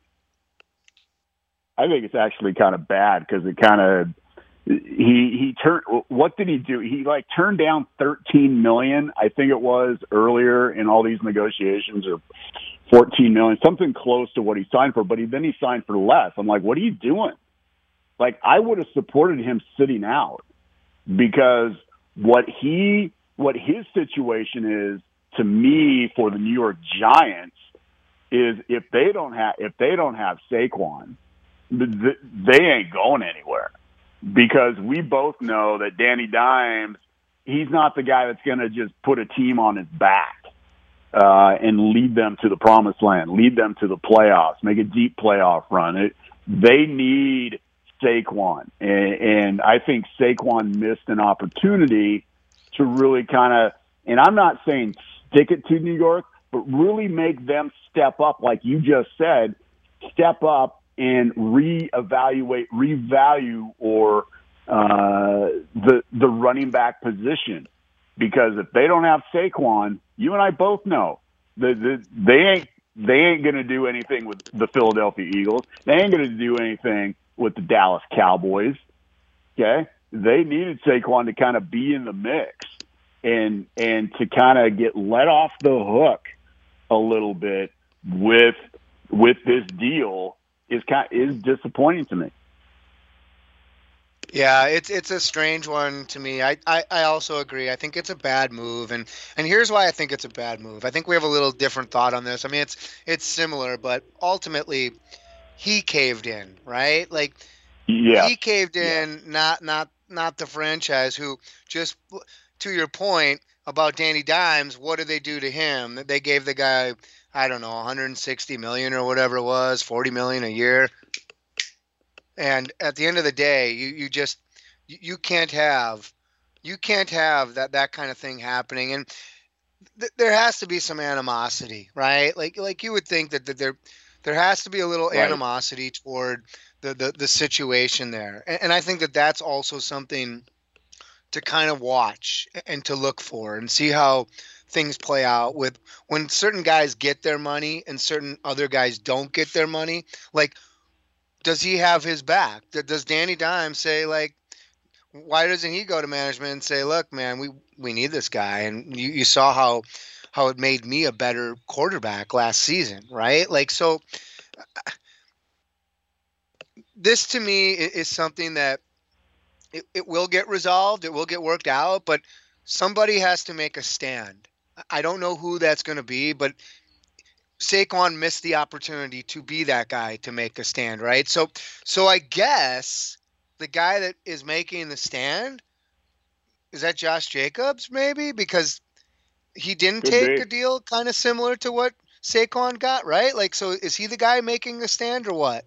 S8: I think it's actually kind of bad, because it kind of he turned. What did he do? He turned down $13 million, I think it was, earlier in all these negotiations, or $14 million, something close to what he signed for. But then he signed for less. I'm like, what are you doing? I would have supported him sitting out, because what his situation is, to me, for the New York Giants, is if they don't have Saquon, they ain't going anywhere, because we both know that Danny Dimes, he's not the guy that's going to just put a team on his back and lead them to the promised land, lead them to the playoffs, make a deep playoff run. They need Saquon, and I think Saquon missed an opportunity to really kind of, and I'm not saying stick it to New York, but really make them step up, like you just said, step up and reevaluate, revalue, or the running back position. Because if they don't have Saquon, you and I both know they ain't going to do anything with the Philadelphia Eagles. They ain't going to do anything with the Dallas Cowboys. Okay, they needed Saquon to kind of be in the mix and to kind of get let off the hook a little bit with this deal is disappointing to me.
S7: Yeah, it's a strange one to me. I also agree. I think it's a bad move, and here's why I think it's a bad move. I think we have a little different thought on this. I mean, it's similar, but ultimately he caved in, right? He caved in, not the franchise, who, just to your point about Danny Dimes, what did they do to him? They gave the guy, I don't know, $160 million or whatever it was, $40 million a year. And at the end of the day, you can't have that kind of thing happening. And there has to be some animosity, right? Like you would think that there has to be a little animosity toward the situation there. And I think that that's also something to kind of watch and to look for and see how things play out with when certain guys get their money and certain other guys don't get their money. Like, does he have his back? Does Danny Dimes say, like, why doesn't he go to management and say, look, man, we need this guy? And you saw how it made me a better quarterback last season, right? Like, so this to me is something that it will get resolved. It will get worked out, but somebody has to make a stand. I don't know who that's going to be, but Saquon missed the opportunity to be that guy to make a stand, right? So I guess the guy that is making the stand, is that Josh Jacobs maybe? Because he didn't take a deal kind of similar to what Saquon got, right? Like, so is he the guy making the stand or what?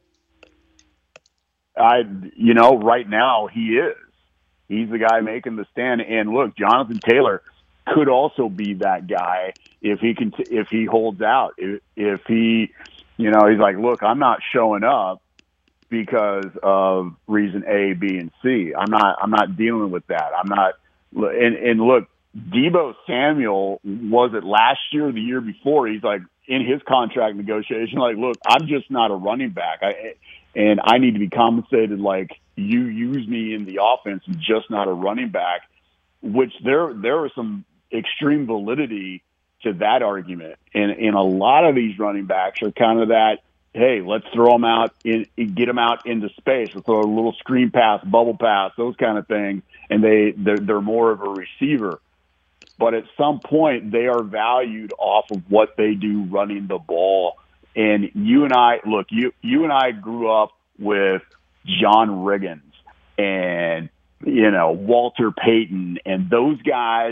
S8: Right now he is. He's the guy making the stand. And look, Jonathan Taylor could also be that guy if he holds out. If he, he's like, look, I'm not showing up because of reason A, B, and C. I'm not dealing with that. I'm not. And look, Deebo Samuel, was it last year or the year before? He's like, in his contract negotiation, like, look, I'm just not a running back. And I need to be compensated like you use me in the offense and just not a running back, which there was some extreme validity to that argument. And a lot of these running backs are kind of that, hey, let's throw them out, get them out into space. Let's throw a little screen pass, bubble pass, those kind of things. And they're more of a receiver. But at some point, they are valued off of what they do running the ball. And you and I grew up with John Riggins and, Walter Payton and those guys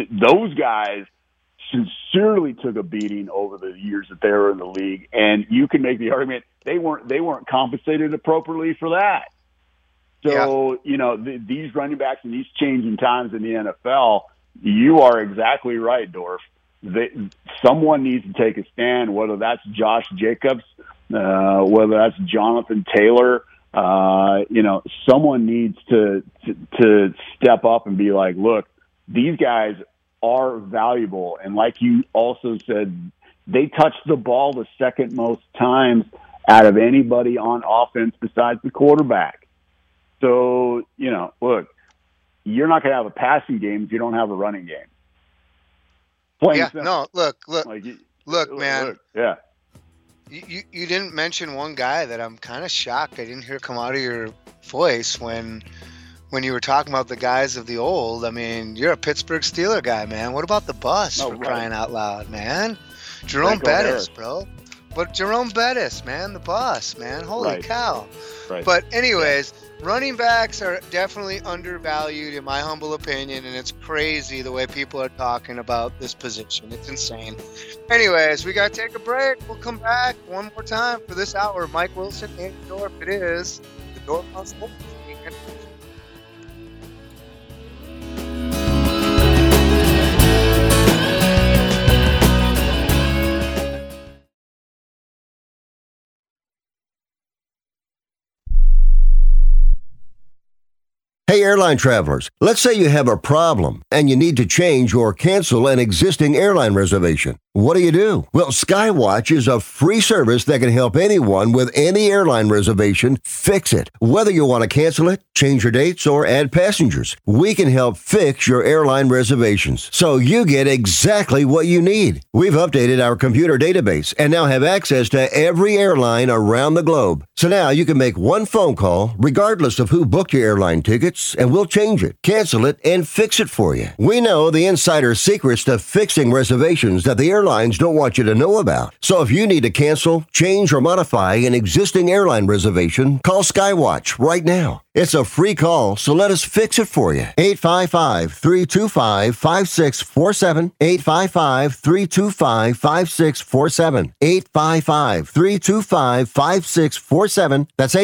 S8: sincerely took a beating over the years that they were in the league. And you can make the argument they weren't compensated appropriately for that. So, these running backs in these changing times in the NFL, you are exactly right, Dorf. Someone needs to take a stand, whether that's Josh Jacobs, whether that's Jonathan Taylor. Someone needs to step up and be like, look, these guys are valuable. And like you also said, they touch the ball the second most times out of anybody on offense besides the quarterback. So, look, you're not going to have a passing game if you don't have a running game. Look,
S7: man.
S8: Yeah.
S7: You didn't mention one guy that I'm kind of shocked I didn't hear come out of your voice when you were talking about the guys of the old. I mean, you're a Pittsburgh Steeler guy, man. What about the bus crying out loud, man? Jerome Bettis, bro. But Jerome Bettis, man, the bus, man. Holy cow.
S8: Right.
S7: But anyways, running backs are definitely undervalued in my humble opinion, and it's crazy the way people are talking about this position. It's insane. Anyways, we got to take a break. We'll come back one more time for this hour. Mike Wilson, Andy Dorf. It is the Dorf on Sports.
S1: Hey, airline travelers, let's say you have a problem and you need to change or cancel an existing airline reservation. What do? Well, Skywatch is a free service that can help anyone with any airline reservation fix it. Whether you want to cancel it, change your dates, or add passengers, we can help fix your airline reservations so you get exactly what you need. We've updated our computer database and now have access to every airline around the globe. So now you can make one phone call regardless of who booked your airline tickets us and we'll change it, cancel it, and fix it for you. We know the insider secrets to fixing reservations that the airlines don't want you to know about. So if you need to cancel, change, or modify an existing airline reservation, call Skywatch right now. It's a free call, so let us fix it for you. 855-325-5647. 855-325-5647. 855-325-5647. That's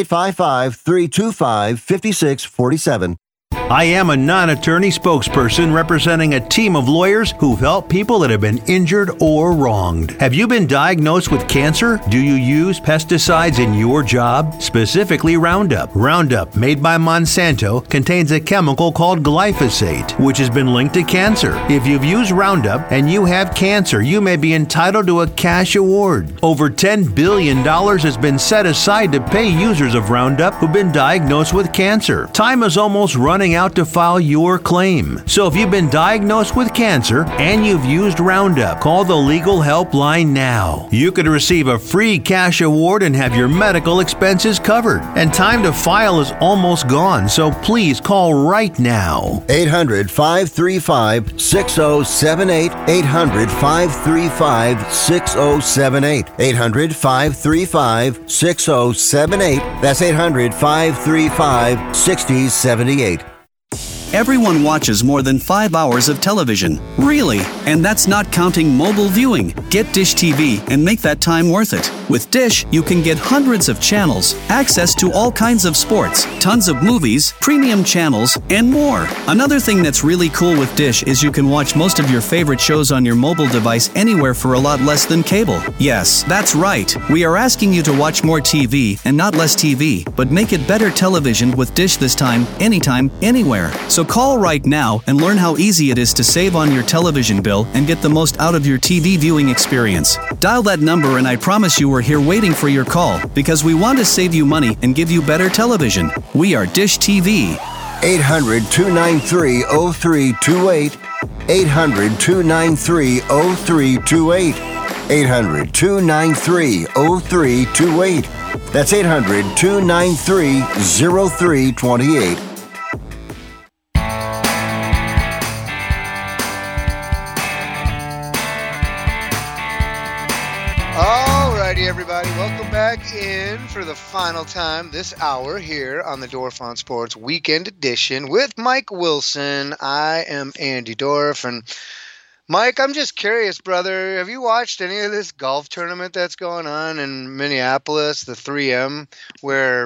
S1: 855-325-5647.
S9: I am a non-attorney spokesperson representing a team of lawyers who've helped people that have been injured or wronged. Have you been diagnosed with cancer? Do you use pesticides in your job? Specifically Roundup. Roundup, made by Monsanto, contains a chemical called glyphosate, which has been linked to cancer. If you've used Roundup and you have cancer, you may be entitled to a cash award. Over $10 billion has been set aside to pay users of Roundup who've been diagnosed with cancer. Time is almost running out to file your claim. So if you've been diagnosed with cancer and you've used Roundup, call the legal helpline now. You could receive a free cash award and have your medical expenses covered. And time to file is almost gone, so please call right now.
S1: 800-535-6078. 800-535-6078. 800-535-6078. That's 800-535-6078.
S17: Everyone watches more than 5 hours of television. Really? And that's not counting mobile viewing. Get Dish TV and make that time worth it. With Dish, you can get hundreds of channels, access to all kinds of sports, tons of movies, premium channels, and more. Another thing that's really cool with Dish is you can watch most of your favorite shows on your mobile device anywhere for a lot less than cable. Yes, that's right. We are asking you to watch more TV and not less TV, but make it better television with Dish this time, anytime, anywhere. So call right now and learn how easy it is to save on your television bill and get the most out of your TV viewing experience. Dial that number and I promise you we're here waiting for your call because we want to save you money and give you better television. We are Dish TV.
S1: 800-293-0328. 800-293-0328. 800-293-0328. That's 800-293-0328.
S7: Everybody, welcome back in for the final time this hour here on the Dorf on Sports Weekend Edition with Mike Wilson. I am Andy Dorf, and Mike, I'm just curious, brother, have you watched any of this golf tournament that's going on in Minneapolis, the 3M, where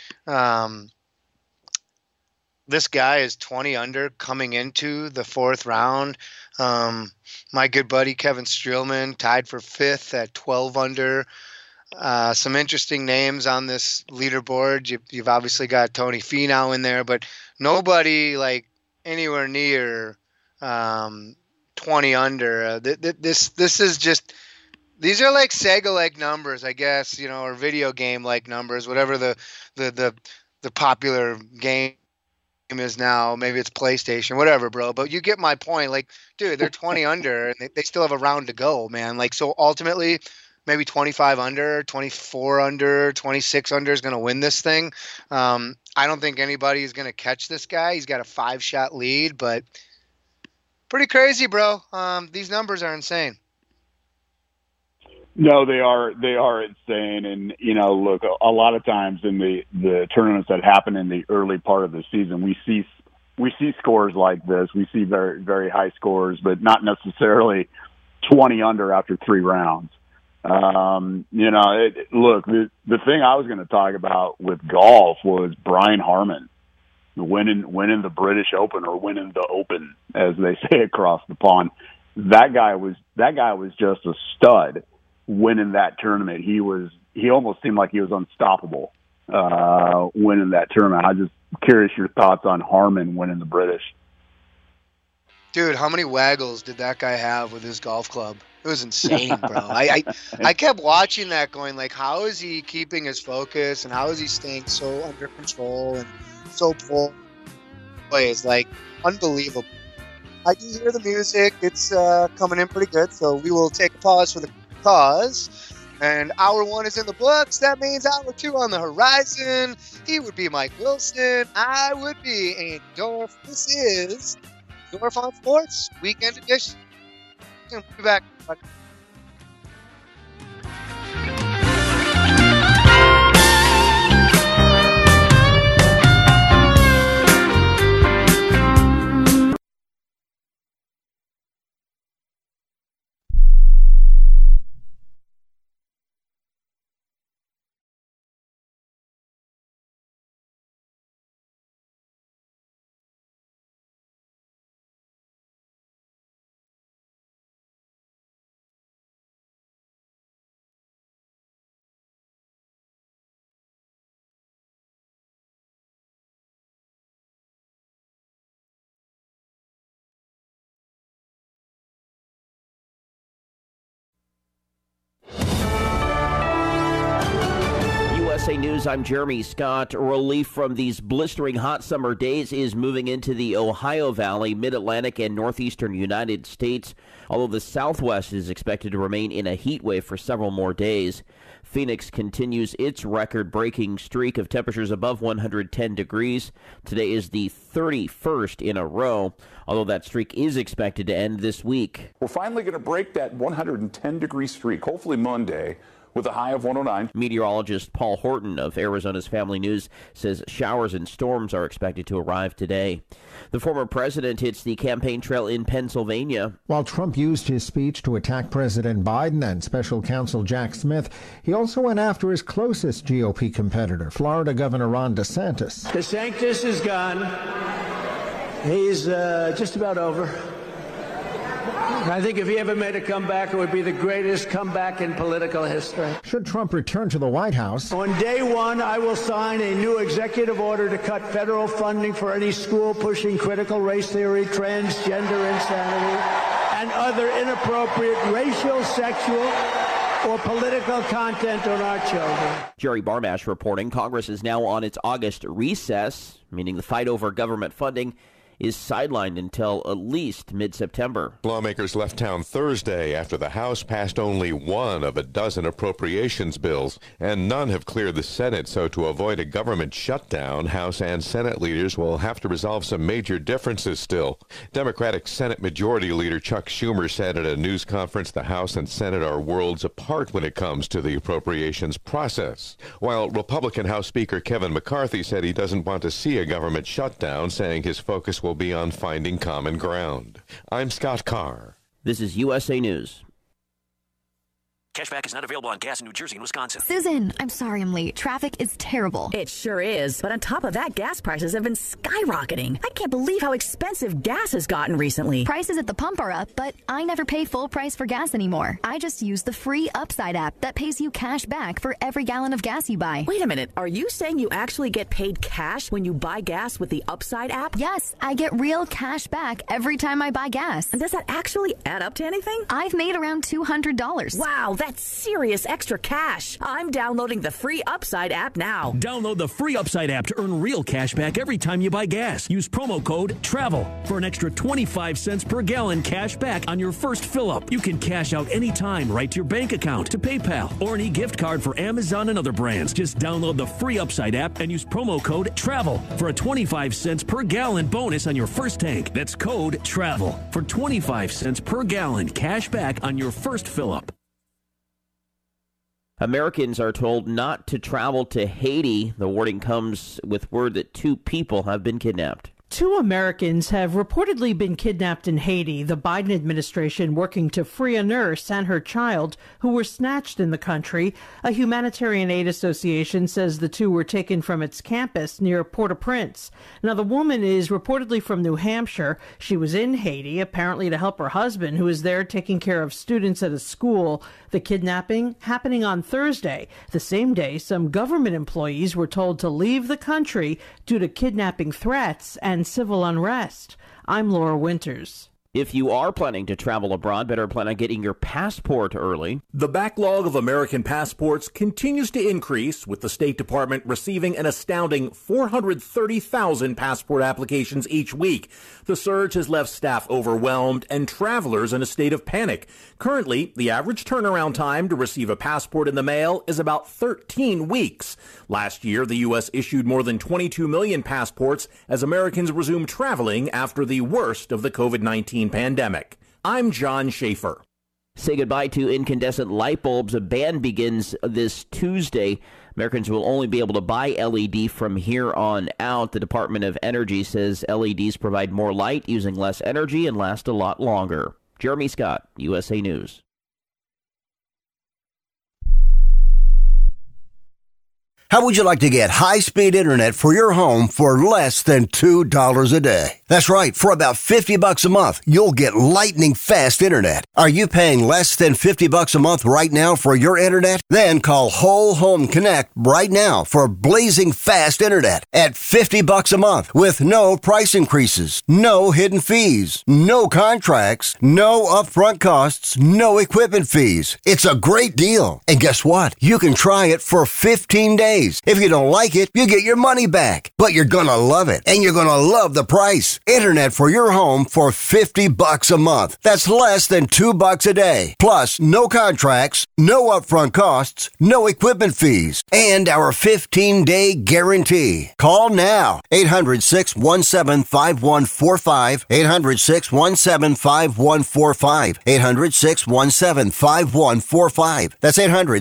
S7: this guy is 20 under coming into the fourth round? My good buddy Kevin Streelman tied for fifth at 12 under. Some interesting names on this leaderboard. You've obviously got Tony Finau in there, but nobody like anywhere near 20 under. This is just, these are like Sega-like numbers, I guess, you know, or video game-like numbers, whatever the popular game is now. Maybe it's PlayStation, whatever, bro. But you get my point. Like, dude, they're 20 under, and they still have a round to go, man. Like, so ultimately, maybe 25 under, 24 under, 26 under is going to win this thing. I don't think anybody is going to catch this guy. He's got a 5-shot lead, but pretty crazy, bro. These numbers are insane.
S8: No, they are insane. And, you know, look, a lot of times in the tournaments that happen in the early part of the season, we see scores like this. We see very, very high scores, but not necessarily 20 under after 3 rounds. You know, look, the thing I was going to talk about with golf was Brian Harman winning the British Open, or winning the Open, as they say across the pond. That guy was just a stud winning that tournament. He almost seemed like he was unstoppable winning that tournament. I'm just curious your thoughts on Harman winning the British.
S7: Dude, how many waggles did that guy have with his golf club? It was insane, bro. I kept watching that going, like, how is he keeping his focus, and how is he staying so under control and so poised? Like, unbelievable. I do hear the music. It's coming in pretty good, so we will take a pause for the cause, And hour 1 is in the books. That means hour 2 on the horizon. He would be Mike Wilson. I would be Andy Dorf. This is Dorf on Sports Weekend Edition. We'll be back.
S18: USA News, I'm Jeremy Scott. Relief from these blistering hot summer days is moving into the Ohio Valley, Mid-Atlantic, and northeastern United States, although the Southwest is expected to remain in a heat wave for several more days. Phoenix continues its record-breaking streak of temperatures above 110 degrees. Today is the 31st in a row, although that streak is expected to end this week.
S19: We're finally going to break that 110-degree streak, hopefully Monday, with a high of 109.
S18: Meteorologist Paul Horton of Arizona's Family News says showers and storms are expected to arrive today. The former president hits the campaign trail in Pennsylvania.
S20: While Trump used his speech to attack President Biden and special counsel Jack Smith, he also went after his closest GOP competitor, Florida Governor Ron DeSantis.
S21: DeSantis is gone. He's just about over. I think if he ever made a comeback, it would be the greatest comeback in political history.
S20: Should Trump return to the White House?
S21: On day one, I will sign a new executive order to cut federal funding for any school pushing critical race theory, transgender insanity, and other inappropriate racial, sexual, or political content on our children.
S18: Jerry Barmash reporting Congress is now on its August recess, meaning the fight over government funding is sidelined until at least mid-September.
S22: Lawmakers left town Thursday after the House passed only one of a dozen appropriations bills, and none have cleared the Senate. So to avoid a government shutdown, House and Senate leaders will have to resolve some major differences still. Democratic Senate Majority Leader Chuck Schumer said at a news conference the House and Senate are worlds apart when it comes to the appropriations process, while Republican House Speaker Kevin McCarthy said he doesn't want to see a government shutdown, saying his focus will be on finding common ground. I'm Scott Carr.
S18: This is USA News.
S23: Cashback is not available on gas in New Jersey and Wisconsin.
S24: Susan, I'm sorry I'm late. Traffic is terrible.
S25: It sure is. But on top of that, gas prices have been skyrocketing. I can't believe how expensive gas has gotten recently.
S24: Prices at the pump are up, but I never pay full price for gas anymore. I just use the free Upside app that pays you cash back for every gallon of gas you buy.
S25: Wait a minute. Are you saying you actually get paid cash when you buy gas with the Upside app?
S24: Yes, I get real cash back every time I buy gas.
S25: And does that actually add up to anything?
S24: I've made around $200.
S25: Wow, that's serious extra cash. I'm downloading the free Upside app now.
S26: Download the free Upside app to earn real cash back every time you buy gas. Use promo code TRAVEL for an extra 25 cents per gallon cash back on your first fill-up. You can cash out anytime right to your bank account, to PayPal, or an e-gift card for Amazon and other brands. Just download the free Upside app and use promo code TRAVEL for a 25 cents per gallon bonus on your first tank. That's code TRAVEL for 25 cents per gallon cash back on your first fill-up.
S18: Americans are told not to travel to Haiti. The warning comes with word that 2 people have been kidnapped.
S27: 2 Americans have reportedly been kidnapped in Haiti, the Biden administration working to free a nurse and her child who were snatched in the country. A humanitarian aid association says the 2 were taken from its campus near Port-au-Prince. Now, the woman is reportedly from New Hampshire. She was in Haiti, apparently to help her husband, who is there taking care of students at a school. The kidnapping happening on Thursday, the same day some government employees were told to leave the country due to kidnapping threats and civil unrest. I'm Laura Winters.
S18: If you are planning to travel abroad, better plan on getting your passport early.
S2: The backlog of American passports continues to increase, with the State Department receiving an astounding 430,000 passport applications each week. The surge has left staff overwhelmed and travelers in a state of panic. Currently, the average turnaround time to receive a passport in the mail is about 13 weeks. Last year, the U.S. issued more than 22 million passports as Americans resumed traveling after the worst of the COVID-19 pandemic. I'm John Schaefer.
S18: Say goodbye to incandescent light bulbs. A ban begins this Tuesday. Americans will only be able to buy LED from here on out. The Department of Energy says LEDs provide more light using less energy and last a lot longer. Jeremy Scott, USA News.
S1: How would you like to get high-speed internet for your home for less than $2 a day? That's right. For about $50 a month, you'll get lightning-fast internet. Are you paying less than $50 a month right now for your internet? Then call Whole Home Connect right now for blazing fast internet at $50 a month with no price increases, no hidden fees, no contracts, no upfront costs, no equipment fees. It's a great deal. And guess what? You can try it for 15 days. If you don't like it, you get your money back. But you're going to love it, and you're going to love the price. Internet for your home for $50 a month. That's less than $2 a day. Plus, no contracts, no upfront costs, no equipment fees, and our 15-day guarantee. Call now. 800-617-5145. 800-617-5145. 800-617-5145. That's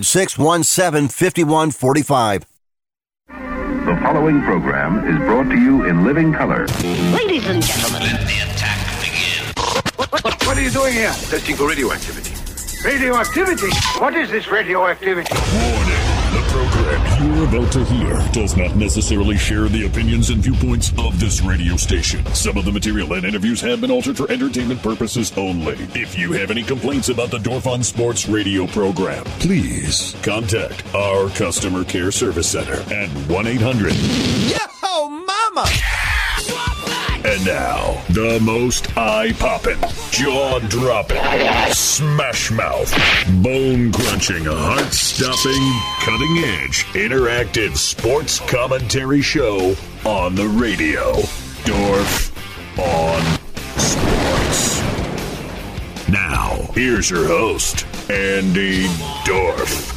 S1: 800-617-5145.
S3: The following program is brought to you in living color.
S4: Ladies and gentlemen, let the attack begin.
S5: What are you doing here?
S3: Testing for radioactivity.
S5: Radioactivity? What is this radioactivity?
S6: Warning. The program you're about to hear does not necessarily share the opinions and viewpoints of this radio station. Some of the material and interviews have been altered for entertainment purposes only. If you have any complaints about the Dorf on Sports radio program, please contact our customer care service center at 1-800.
S11: Yo, mama!
S6: And now, the most eye-popping, jaw-dropping, smash-mouth, bone-crunching, heart-stopping, cutting-edge, interactive sports commentary show on the radio. Dorf on Sports. Now, here's your host, Andy Dorf.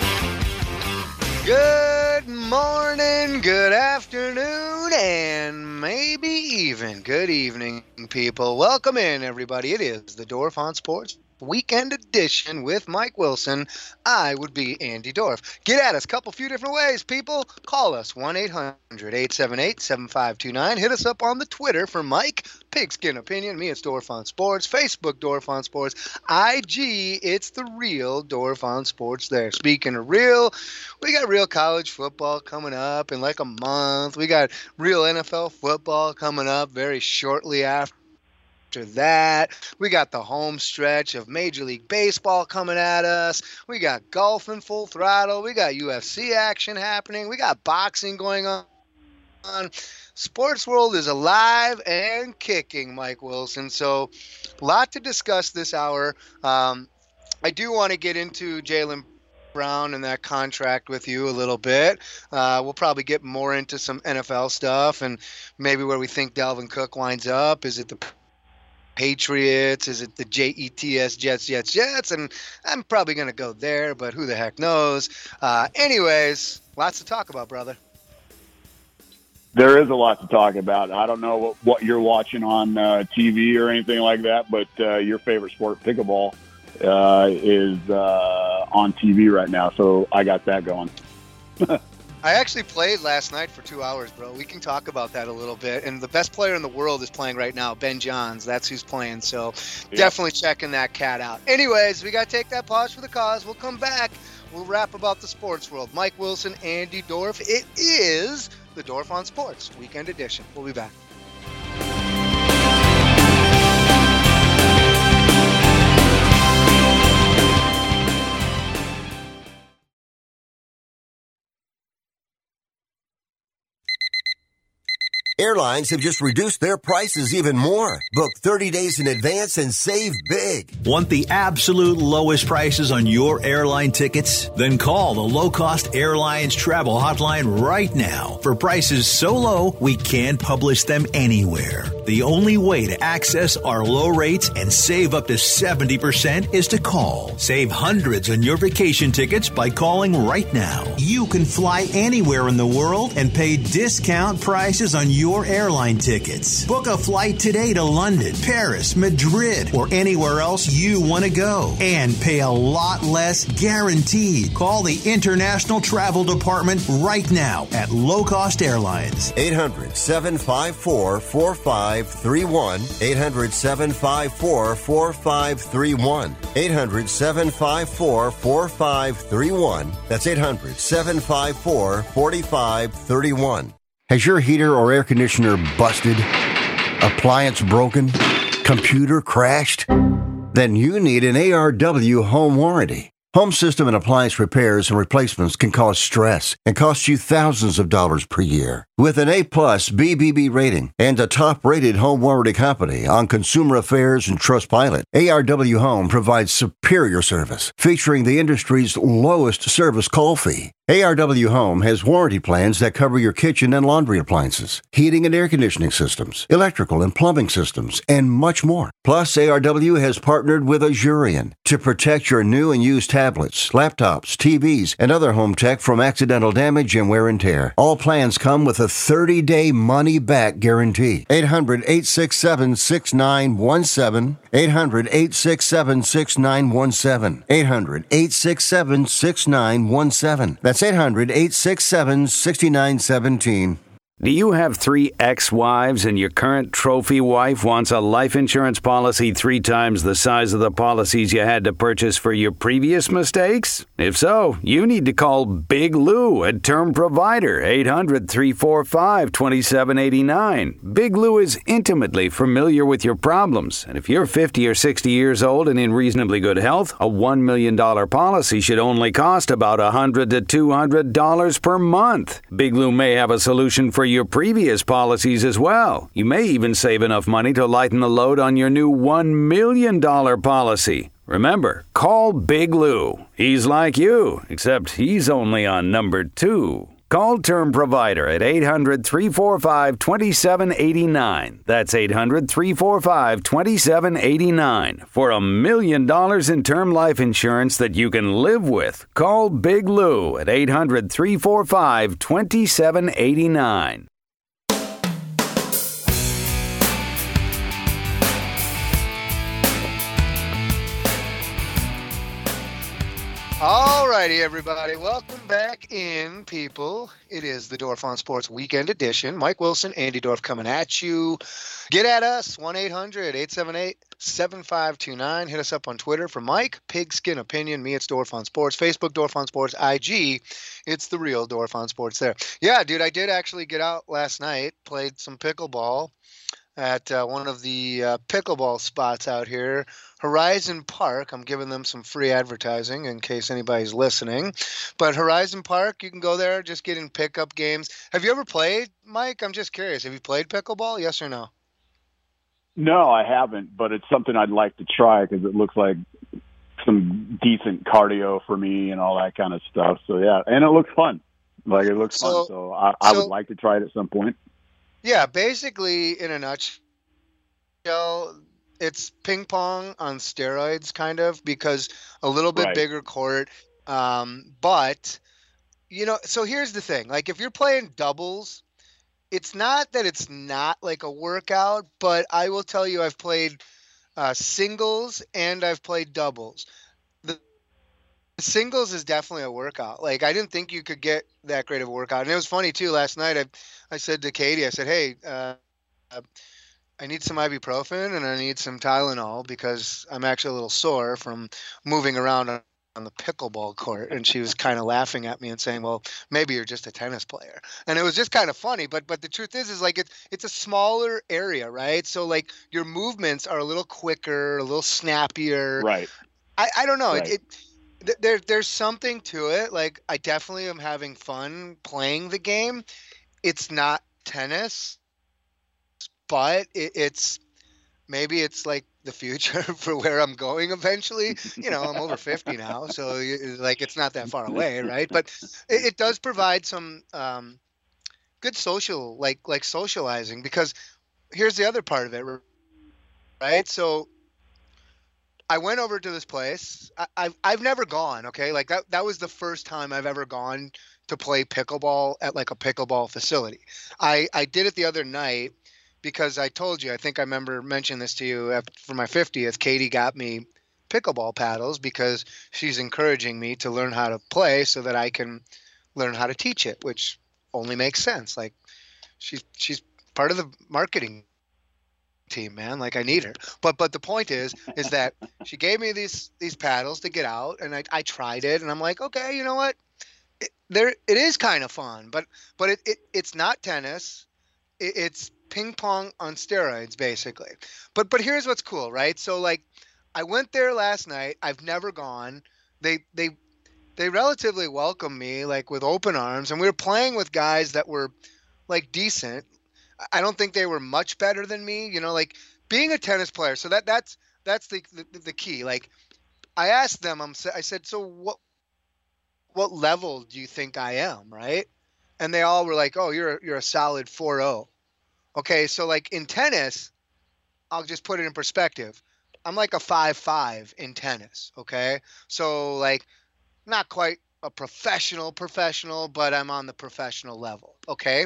S7: Good morning, good afternoon, and maybe even good evening, people. Welcome in, everybody. It is the Dorf on Sports Weekend Edition with Mike Wilson. I would be Andy Dorf. Get at us a few different ways, people. Call us 1-800-878-7529. Hit us up on the Twitter for Mike, Pigskin Opinion. Me, it's Dorf on Sports. Facebook, Dorf on Sports. IG, it's the real Dorf on Sports there. Speaking of real, we got real college football coming up in like a month. We got real NFL football coming up very shortly after that. We got the home stretch of Major League Baseball coming at us. We got golf in full throttle. We got UFC action happening. We got boxing going on. Sports world is alive and kicking, Mike Wilson. So a lot to discuss this hour. I do want to get into Jaylen Brown and that contract with you a little bit. We'll probably get more into some NFL stuff and maybe where we think Dalvin Cook winds up. Is it the Patriots? Is it the Jets, Jets? And I'm probably going to go there, but who the heck knows? Anyways, lots to talk about, brother.
S8: There is a lot to talk about. I don't know what you're watching on TV or anything like that, but your favorite sport, pickleball, is on TV right now, so I got that going.
S7: I actually played last night for 2 hours, bro. We can talk about that a little bit. And the best player in the world is playing right now, Ben Johns. That's who's playing. So Definitely checking that cat out. Anyways, we got to take that pause for the cause. We'll come back. We'll rap about the sports world. Mike Wilson, Andy Dorf. It is the Dorf on Sports Weekend Edition. We'll be back.
S1: Airlines have just reduced their prices even more. Book 30 days in advance and save big.
S9: Want the absolute lowest prices on your airline tickets? Then call the Low Cost Airlines Travel Hotline right now. For prices so low, we can't publish them anywhere. The only way to access our low rates and save up to 70% is to call. Save hundreds on your vacation tickets by calling right now.
S11: You can fly anywhere in the world and pay discount prices on your airline tickets. Book a flight today to London, Paris, Madrid, or anywhere else you want to go. And pay a lot less guaranteed. Call the International Travel Department right now at Low Cost Airlines.
S1: 800-754-4531. 800-754-4531. 800-754-4531. That's 800-754-4531. Has your heater or air conditioner busted? Appliance broken? Computer crashed? Then you need an ARW home warranty. Home system and appliance repairs and replacements can cause stress and cost you thousands of dollars per year. With an A-plus BBB rating and a top-rated home warranty company on Consumer Affairs and Trustpilot, ARW Home provides superior service, featuring the industry's lowest service call fee. ARW Home has warranty plans that cover your kitchen and laundry appliances, heating and air conditioning systems, electrical and plumbing systems, and much more. Plus, ARW has partnered with Azurion to protect your new and used tablets, laptops, TVs, and other home tech from accidental damage and wear and tear. All plans come with a 30-day money-back guarantee. 800-867-6917. 800-867-6917. 800-867-6917. That's 800-867-6917.
S10: Do you have 3 ex-wives and your current trophy wife wants a life insurance policy 3 times the size of the policies you had to purchase for your previous mistakes? If so, you need to call Big Lou at Term Provider, 800-345-2789. Big Lou is intimately familiar with your problems, and if you're 50 or 60 years old and in reasonably good health, a $1 million policy should only cost about $100 to $200 per month. Big Lou may have a solution for your previous policies as well. You may even save enough money to lighten the load on your new $1 million policy. Remember, call Big Lou. He's like you, except he's only on number 2. Call Term Provider at 800-345-2789. That's 800-345-2789. For $1 million in term life insurance that you can live with. Call Big Lou at 800-345-2789.
S7: All righty, everybody. Welcome back in, people. It is the Dorf on Sports Weekend Edition. Mike Wilson, Andy Dorf coming at you. Get at us, 1-800-878-7529. Hit us up on Twitter for Mike, Pigskin Opinion. Me, it's Dorf on Sports. Facebook, Dorf on Sports. IG, it's the real Dorf on Sports there. Yeah, dude, I did actually get out last night, played some pickleball at one of the pickleball spots out here, Horizon Park. I'm giving them some free advertising in case anybody's listening. But Horizon Park, you can go there, just get in pickup games. Have you ever played, Mike? I'm just curious. Have you played pickleball? Yes or no?
S8: No, I haven't, but it's something I'd like to try because it looks like some decent cardio for me and all that kind of stuff. So, yeah, and it looks fun. Like, it looks fun, so I would like to try it at some point.
S7: Yeah, basically, in a nutshell, it's ping pong on steroids, kind of, because a little bit bigger court. But, you know, so here's the thing. Like, if you're playing doubles, it's not that it's not like a workout, but I will tell you I've played singles and I've played doubles. The singles is definitely a workout. Like, I didn't think you could get that great of a workout. And it was funny, too. Last night, I said to Katie, I said, hey, I need some ibuprofen and I need some Tylenol because I'm actually a little sore from moving around on the pickleball court. And she was kind of laughing at me and saying, well, maybe you're just a tennis player. And it was just kind of funny. But the truth is like it's a smaller area, right? So, like, your movements are a little quicker, a little snappier.
S8: Right.
S7: I don't know.
S8: Right.
S7: There's something to it. Like, I definitely am having fun playing the game. It's not tennis. but it's maybe it's like the future for where I'm going eventually. I'm over 50 now, so like it's not that far away, right? But it does provide some good social, like socializing, because here's the other part of it, right? So I went over to this place. I've never gone, okay? Like that was the first time I've ever gone to play pickleball at like a pickleball facility. I did it the other night because I told you, I think I remember mentioning this to you for my 50th. Katie got me pickleball paddles because she's encouraging me to learn how to play so that I can learn how to teach it, which only makes sense. Like she's part of the marketing team, man. Like I need her. But the point is that she gave me these paddles to get out, and I tried it, and I'm like, okay, you know what? It is kind of fun, but it's not tennis. It's ping pong on steroids, basically. But here's what's cool, right? So like, I went there last night. I've never gone. They relatively welcomed me like with open arms, and we were playing with guys that were like decent. I don't think they were much better than me, like being a tennis player. So that's the key. Like I asked them, I said, so what level do you think I am, right? And they all were like, oh, you're a solid 4.0. Okay, so like in tennis, I'll just put it in perspective. I'm like a 5.5 in tennis, okay? So like not quite a professional, but I'm on the professional level, okay?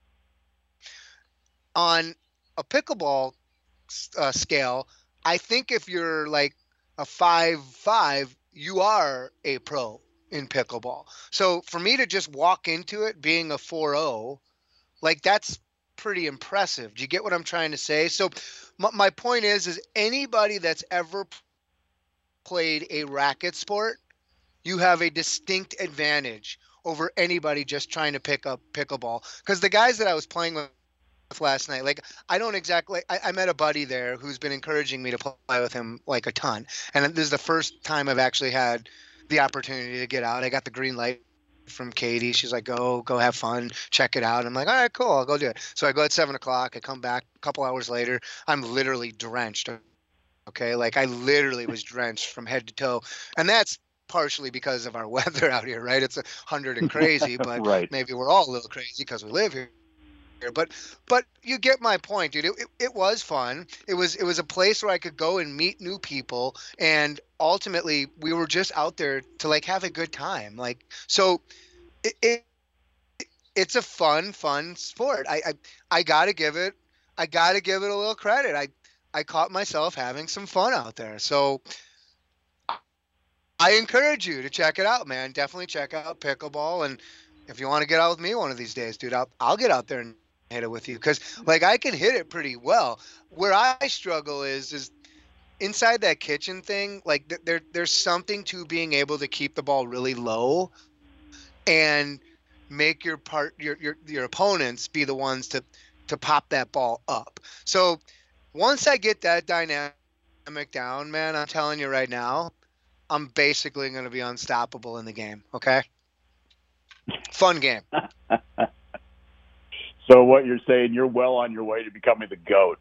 S7: On a pickleball scale, I think if you're like a 5.5, you are a pro in pickleball. So for me to just walk into it being a 4.0, like that's pretty impressive. Do you get what I'm trying to say? So my point is anybody that's ever played a racket sport, you have a distinct advantage over anybody just trying to pick up pickleball. Because the guys that I was playing with last night, like I don't exactly, I met a buddy there who's been encouraging me to play with him like a ton. And this is the first time I've actually had the opportunity to get out. I got the green light from Katie. She's like, go have fun, check it out. I'm like, all right, cool, I'll go do it. So I go at 7:00. I come back a couple hours later. I'm literally drenched. Okay, like I literally was drenched from head to toe, and that's partially because of our weather out here, right? It's 100 and crazy, but
S8: right.
S7: Maybe we're all a little crazy because we live here. But you get my point, dude. It was fun. It was a place where I could go and meet new people, and ultimately we were just out there to like have a good time. Like, so it's a fun sport. I gotta give it a little credit. I caught myself having some fun out there. So I encourage you to check it out, man. Definitely check out pickleball, and if you want to get out with me one of these days, dude, I'll get out there and hit it with you, because like I can hit it pretty well. Where I struggle is inside that kitchen thing. Like there's something to being able to keep the ball really low and make your opponents be the ones to pop that ball up. So once I get that dynamic down, man, I'm telling you right now, I'm basically going to be unstoppable in the game. Okay, fun game.
S8: So what you're saying, you're well on your way to becoming the GOAT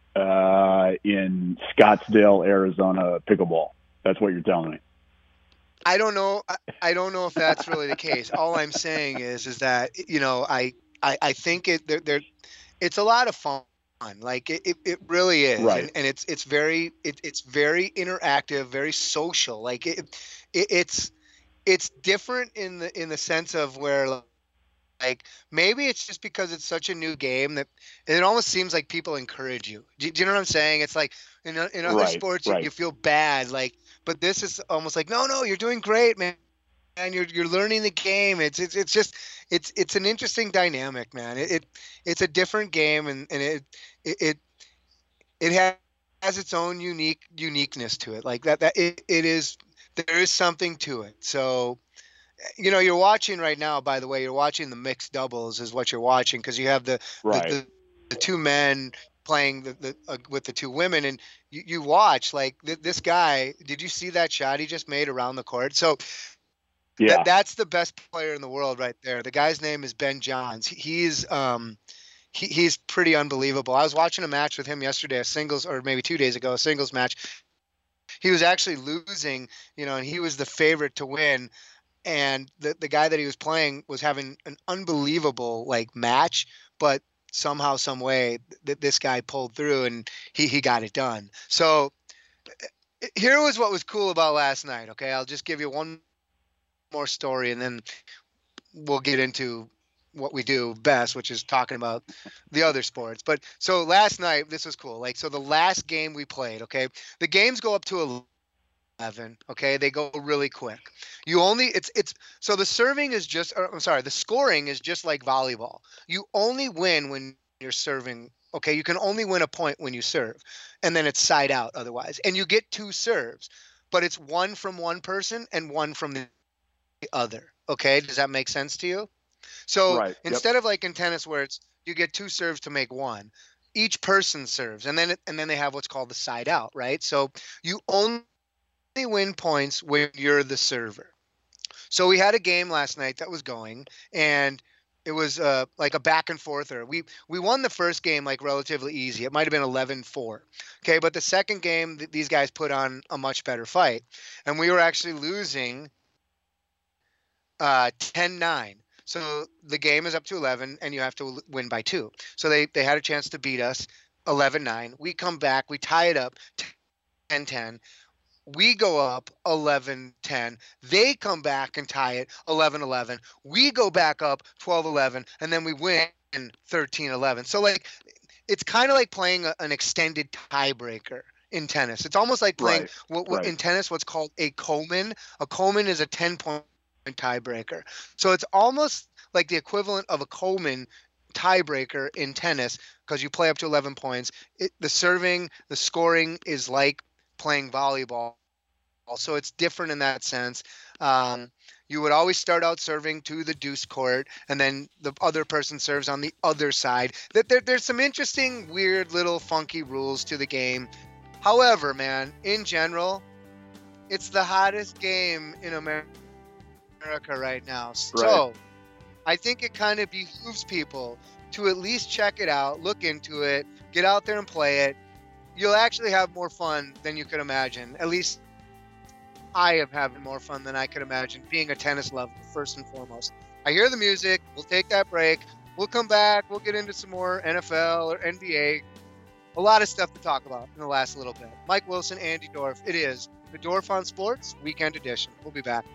S8: in Scottsdale, Arizona pickleball. That's what you're telling me.
S7: I don't know. I don't know if that's really the case. All I'm saying is that I think it's a lot of fun. Like it really is,
S8: right.
S7: And it's very interactive, very social. Like it's different in the sense of where. Like maybe it's just because it's such a new game that it almost seems like people encourage you. Do you know what I'm saying? It's like in other sports you feel bad, like, but this is almost like no, you're doing great, man, and you're learning the game. It's just it's an interesting dynamic, man. It's a different game, and it has its own uniqueness to it. Like that there is something to it. So. You're watching right now, by the way, you're watching the mixed doubles is what you're watching, because you have the two men playing with the two women, and you watch like this guy. Did you see that shot he just made around the court? So that's the best player in the world right there. The guy's name is Ben Johns. He's he's pretty unbelievable. I was watching a match with him yesterday, a singles, or maybe 2 days ago, a singles match. He was actually losing, and he was the favorite to win. And the guy that he was playing was having an unbelievable match, but somehow, some way, this guy pulled through and he got it done. So here was what was cool about last night. Okay, I'll just give you one more story, and then we'll get into what we do best, which is talking about the other sports. But so last night, this was cool. So the last game we played, okay, the games go up to 11. Okay, they go really quick. So the serving is the scoring is just like volleyball. You only win when you're serving. Okay, you can only win a point when you serve, and then it's side out otherwise. And you get 2 serves, but it's one from one person and one from the other. Okay, does that make sense to you? So instead of in tennis where you get 2 serves to make 1, each person serves, and then they have what's called the side out, right? So you only win points when you're the server. So we had a game last night that was going, and it was like a back and forther. We won the first game relatively easy. It might have been 11-4. Okay, but the second game, these guys put on a much better fight, and we were actually losing 10-9. So the game is up to 11, and you have to win by 2. So they had a chance to beat us 11-9. We come back, we tie it up 10-10. We go up 11-10. They come back and tie it 11-11. We go back up 12-11, and then we win 13-11. So it's kind of like playing an extended tiebreaker in tennis. It's almost like playing in tennis what's called a Coleman. A Coleman is a 10-point tiebreaker. So it's almost like the equivalent of a Coleman tiebreaker in tennis because you play up to 11 points. The serving, the scoring is like playing volleyball. So it's different in that sense. You would always start out serving to the deuce court, and then the other person serves on the other side. There's some interesting, weird, little funky rules to the game. However, man, in general, it's the hottest game in America right now. So I think it kind of behooves people to at least check it out, look into it, get out there and play it. You'll actually have more fun than you could imagine. At least I am having more fun than I could imagine being a tennis lover, first and foremost. I hear the music. We'll take that break. We'll come back. We'll get into some more NFL or NBA. A lot of stuff to talk about in the last little bit. Mike Wilson, Andy Dorf. It is the Dorf on Sports Weekend Edition. We'll be back.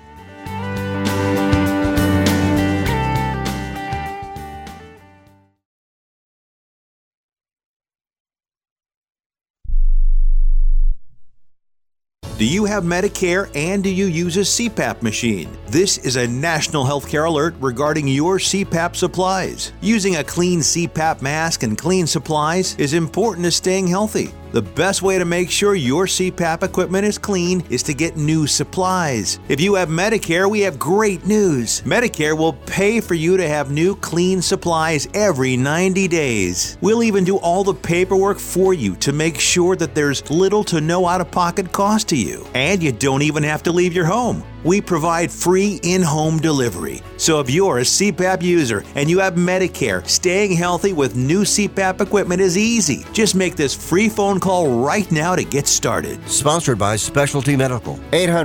S9: Do you have Medicare and do you use a CPAP machine? This is a national healthcare alert regarding your CPAP supplies. Using a clean CPAP mask and clean supplies is important to staying healthy. The best way to make sure your CPAP equipment is clean is to get new supplies. If you have Medicare, we have great news. Medicare will pay for you to have new clean supplies every 90 days. We'll even do all the paperwork for you to make sure that there's little to no out-of-pocket cost to you. And you don't even have to leave your home. We provide free in-home delivery. So if you're a CPAP user and you have Medicare, staying healthy with new CPAP equipment is easy. Just make this free phone call right now to get started.
S1: Sponsored by Specialty Medical.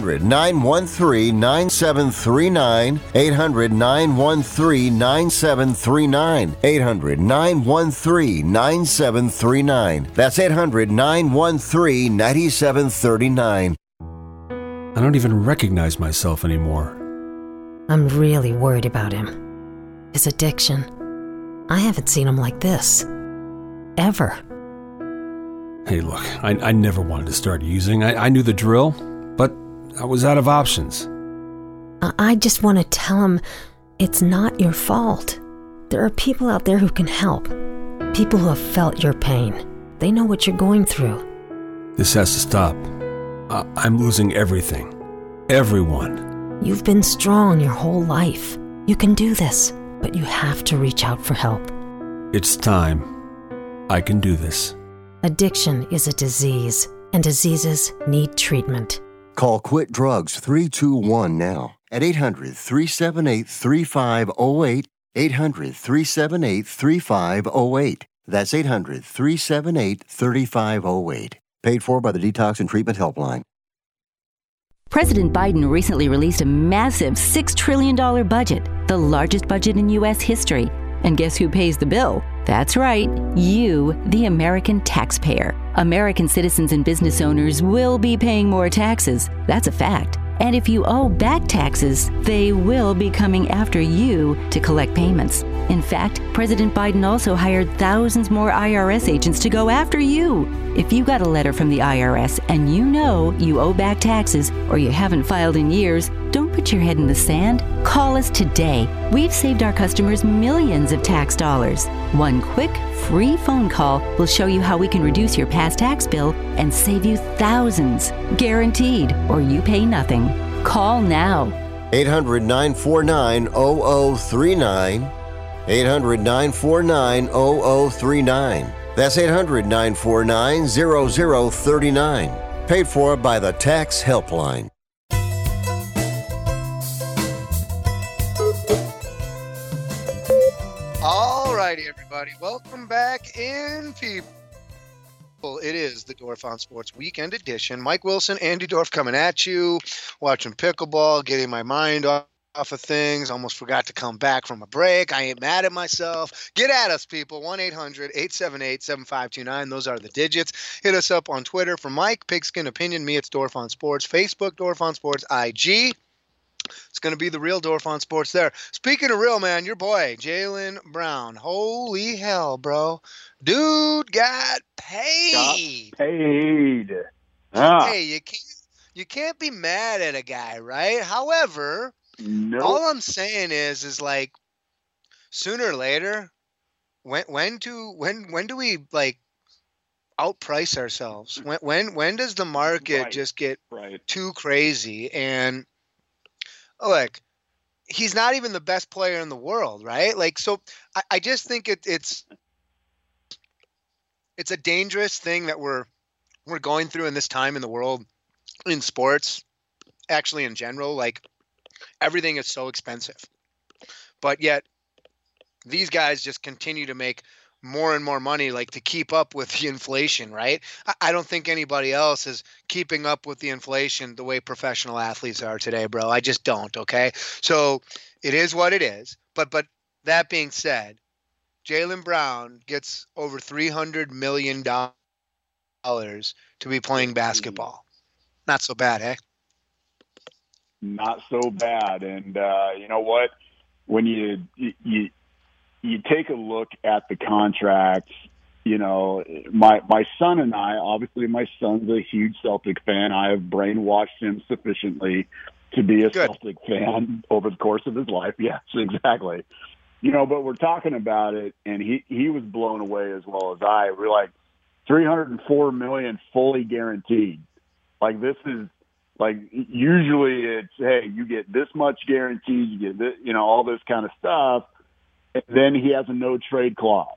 S1: 800-913-9739. 800-913-9739. 800-913-9739. That's 800-913-9739.
S12: I don't even recognize myself anymore.
S13: I'm really worried about him. His addiction. I haven't seen him like this. Ever.
S12: Hey, look, I never wanted to start using. I knew the drill, but I was out of options.
S13: I just want to tell him it's not your fault. There are people out there who can help. People who have felt your pain. They know what you're going through.
S12: This has to stop. I'm losing everything. Everyone.
S13: You've been strong your whole life. You can do this, but you have to reach out for help.
S12: It's time. I can do this.
S13: Addiction is a disease, and diseases need treatment.
S1: Call Quit Drugs 321 now at 800-378-3508. 800-378-3508. That's 800-378-3508. Paid for by the Detox and Treatment Helpline.
S14: President Biden recently released a massive $6 trillion budget, the largest budget in U.S. history. And guess who pays the bill? That's right, you, the American taxpayer. American citizens and business owners will be paying more taxes. That's a fact. And if you owe back taxes, they will be coming after you to collect payments. In fact, President Biden also hired thousands more IRS agents to go after you. If you got a letter from the IRS and you know you owe back taxes or you haven't filed in years, don't put your head in the sand. Call us today. We've saved our customers millions of tax dollars. One quick, free phone call will show you how we can reduce your past tax bill and save you thousands. Guaranteed, or you pay nothing. Call now.
S1: 800-949-0039. 800-949-0039. That's 800-949-0039. Paid for by the Tax Helpline.
S7: All righty, everybody. Welcome back in, people. It is the Dorf on Sports Weekend Edition. Mike Wilson, Andy Dorf coming at you, watching pickleball, getting my mind off of things. Almost forgot to come back from a break. I ain't mad at myself. Get at us, people. 1-800-878-7529. Those are the digits. Hit us up on Twitter for Mike, Pigskin Opinion. Me, it's Dorf on Sports. Facebook, Dorf on Sports. IG. It's going to be the real Dorf on Sports there. Speaking of real, man, your boy, Jaylen Brown. Holy hell, bro. Dude got paid. Hey, you can't be mad at a guy, right? However, all I'm saying is like sooner or later, when do we like outprice ourselves? When does the market just get too crazy? And look, he's not even the best player in the world, right? Like, so I just think it's a dangerous thing that we're going through in this time in the world, in sports, actually in general. Like, everything is so expensive, but yet these guys just continue to make more and more money, like to keep up with the inflation, right? I don't think anybody else is keeping up with the inflation the way professional athletes are today, bro. I just don't, okay? So it is what it is. But that being said, Jaylen Brown gets over $300 million to be playing basketball. Not so bad, eh?
S8: Not so bad. And you know what? When you take a look at the contracts, you know, my son and I, obviously my son's a huge Celtic fan. I have brainwashed him sufficiently to be a Celtic fan over the course of his life. Yes, exactly. You know, but we're talking about it, and he was blown away as well as I. We're like, $304 million fully guaranteed. Like, this is, like, usually it's, hey, you get this much guaranteed, you get this, you know, all this kind of stuff. And then he has a no-trade clause.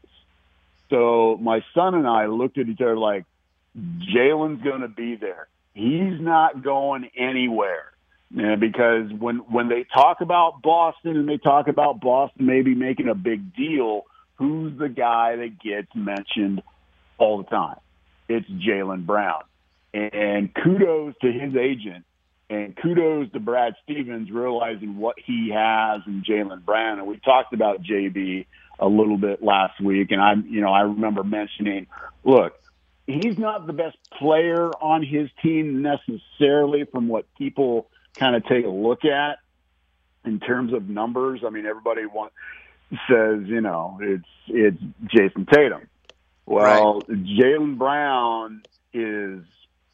S8: So my son and I looked at each other like, Jaylen's going to be there. He's not going anywhere. Because when they talk about Boston and they talk about Boston maybe making a big deal, who's the guy that gets mentioned all the time? It's Jaylen Brown. And kudos to his agent, and kudos to Brad Stevens realizing what he has in Jaylen Brown. And we talked about JB a little bit last week, and I remember mentioning, look, he's not the best player on his team necessarily from what people kind of take a look at in terms of numbers. I mean, everybody says, you know, it's Jason Tatum. Well, right. Jaylen Brown is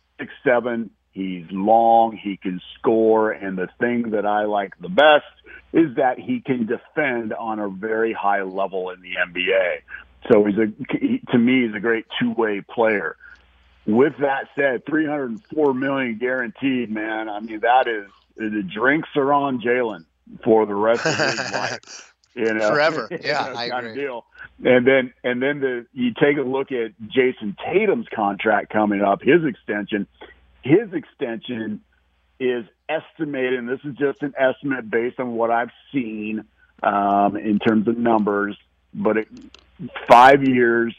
S8: 6'7". He's long. He can score. And the thing that I like the best is that he can defend on a very high level in the NBA. So to me, he's a great two-way player. With that said, $304 million guaranteed, man. I mean, that is, the drinks are on Jaylen for the rest of his life. You know,
S7: forever. Yeah, I agree.
S8: Deal. And then you take a look at Jason Tatum's contract coming up. His extension is estimated, and this is just an estimate based on what I've seen, in terms of numbers, but 5 years,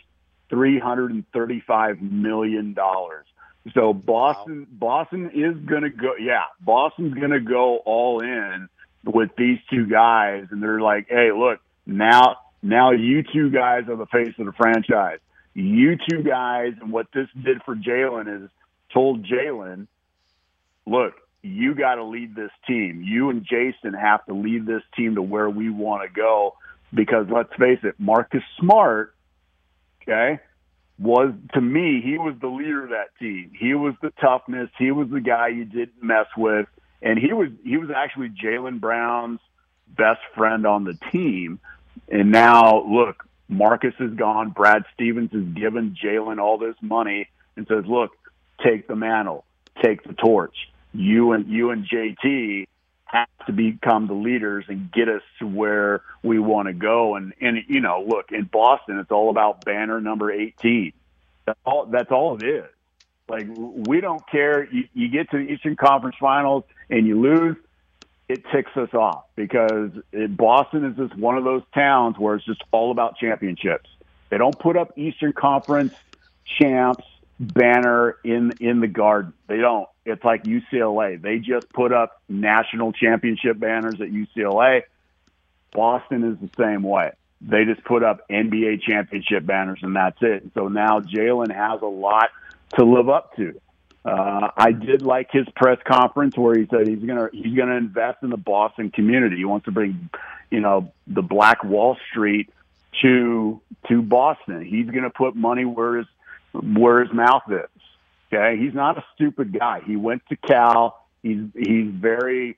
S8: $335 million. So Boston is going to go. Yeah, Boston's going to go all in with these two guys, and they're like, hey, look, now you two guys are the face of the franchise. You two guys, and what this did for Jalen is told Jalen, look, you got to lead this team. You and Jason have to lead this team to where we want to go, because let's face it, Marcus Smart, okay, was, to me, he was the leader of that team. He was the toughness. He was the guy you didn't mess with. And he was actually Jaylen Brown's best friend on the team. And now, look, Marcus is gone. Brad Stevens has given Jalen all this money and says, look, take the mantle, take the torch. You and JT have to become the leaders and get us to where we want to go. And you know, look, in Boston, it's all about banner number 18. That's all it is. Like, we don't care. You get to the Eastern Conference Finals and you lose, it ticks us off, because Boston is just one of those towns where it's just all about championships. They don't put up Eastern Conference champs banner in the Garden. They don't. It's like UCLA. They just put up national championship banners at UCLA. Boston is the same way. They just put up NBA championship banners, and that's it. So now Jalen has a lot to live up to. I did like his press conference where he said he's gonna invest in the Boston community. He wants to bring, you know, the Black Wall Street to Boston. He's gonna put money where his mouth is. Okay, he's not a stupid guy. He went to Cal. He's very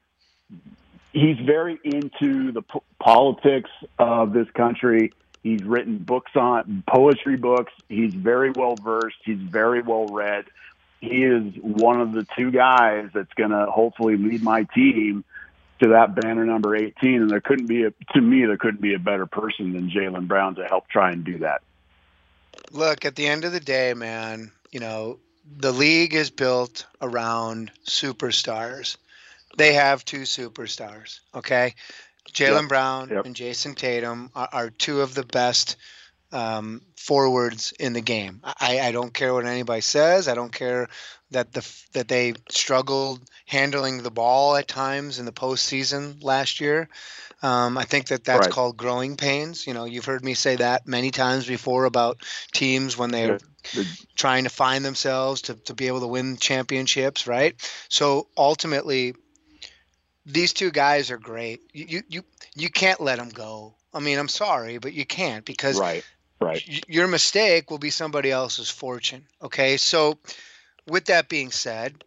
S8: into the politics of this country. He's written books on poetry books. He's very well versed. He's very well read. He is one of the two guys that's going to hopefully lead my team to that banner number 18. And there couldn't be a better person than Jaylen Brown to help try and do that.
S7: Look, at the end of the day, man, you know, the league is built around superstars. They have two superstars, okay? Jaylen Brown and Jason Tatum are two of the best forwards in the game. I don't care what anybody says. I don't care that they struggled handling the ball at times in the postseason last year. I think that's called growing pains. You know, you've heard me say that many times before about teams when they're trying to find themselves to be able to win championships, right? So ultimately, these two guys are great. You can't let them go. I mean, I'm sorry, but you can't, because your mistake will be somebody else's fortune. Okay, so with that being said,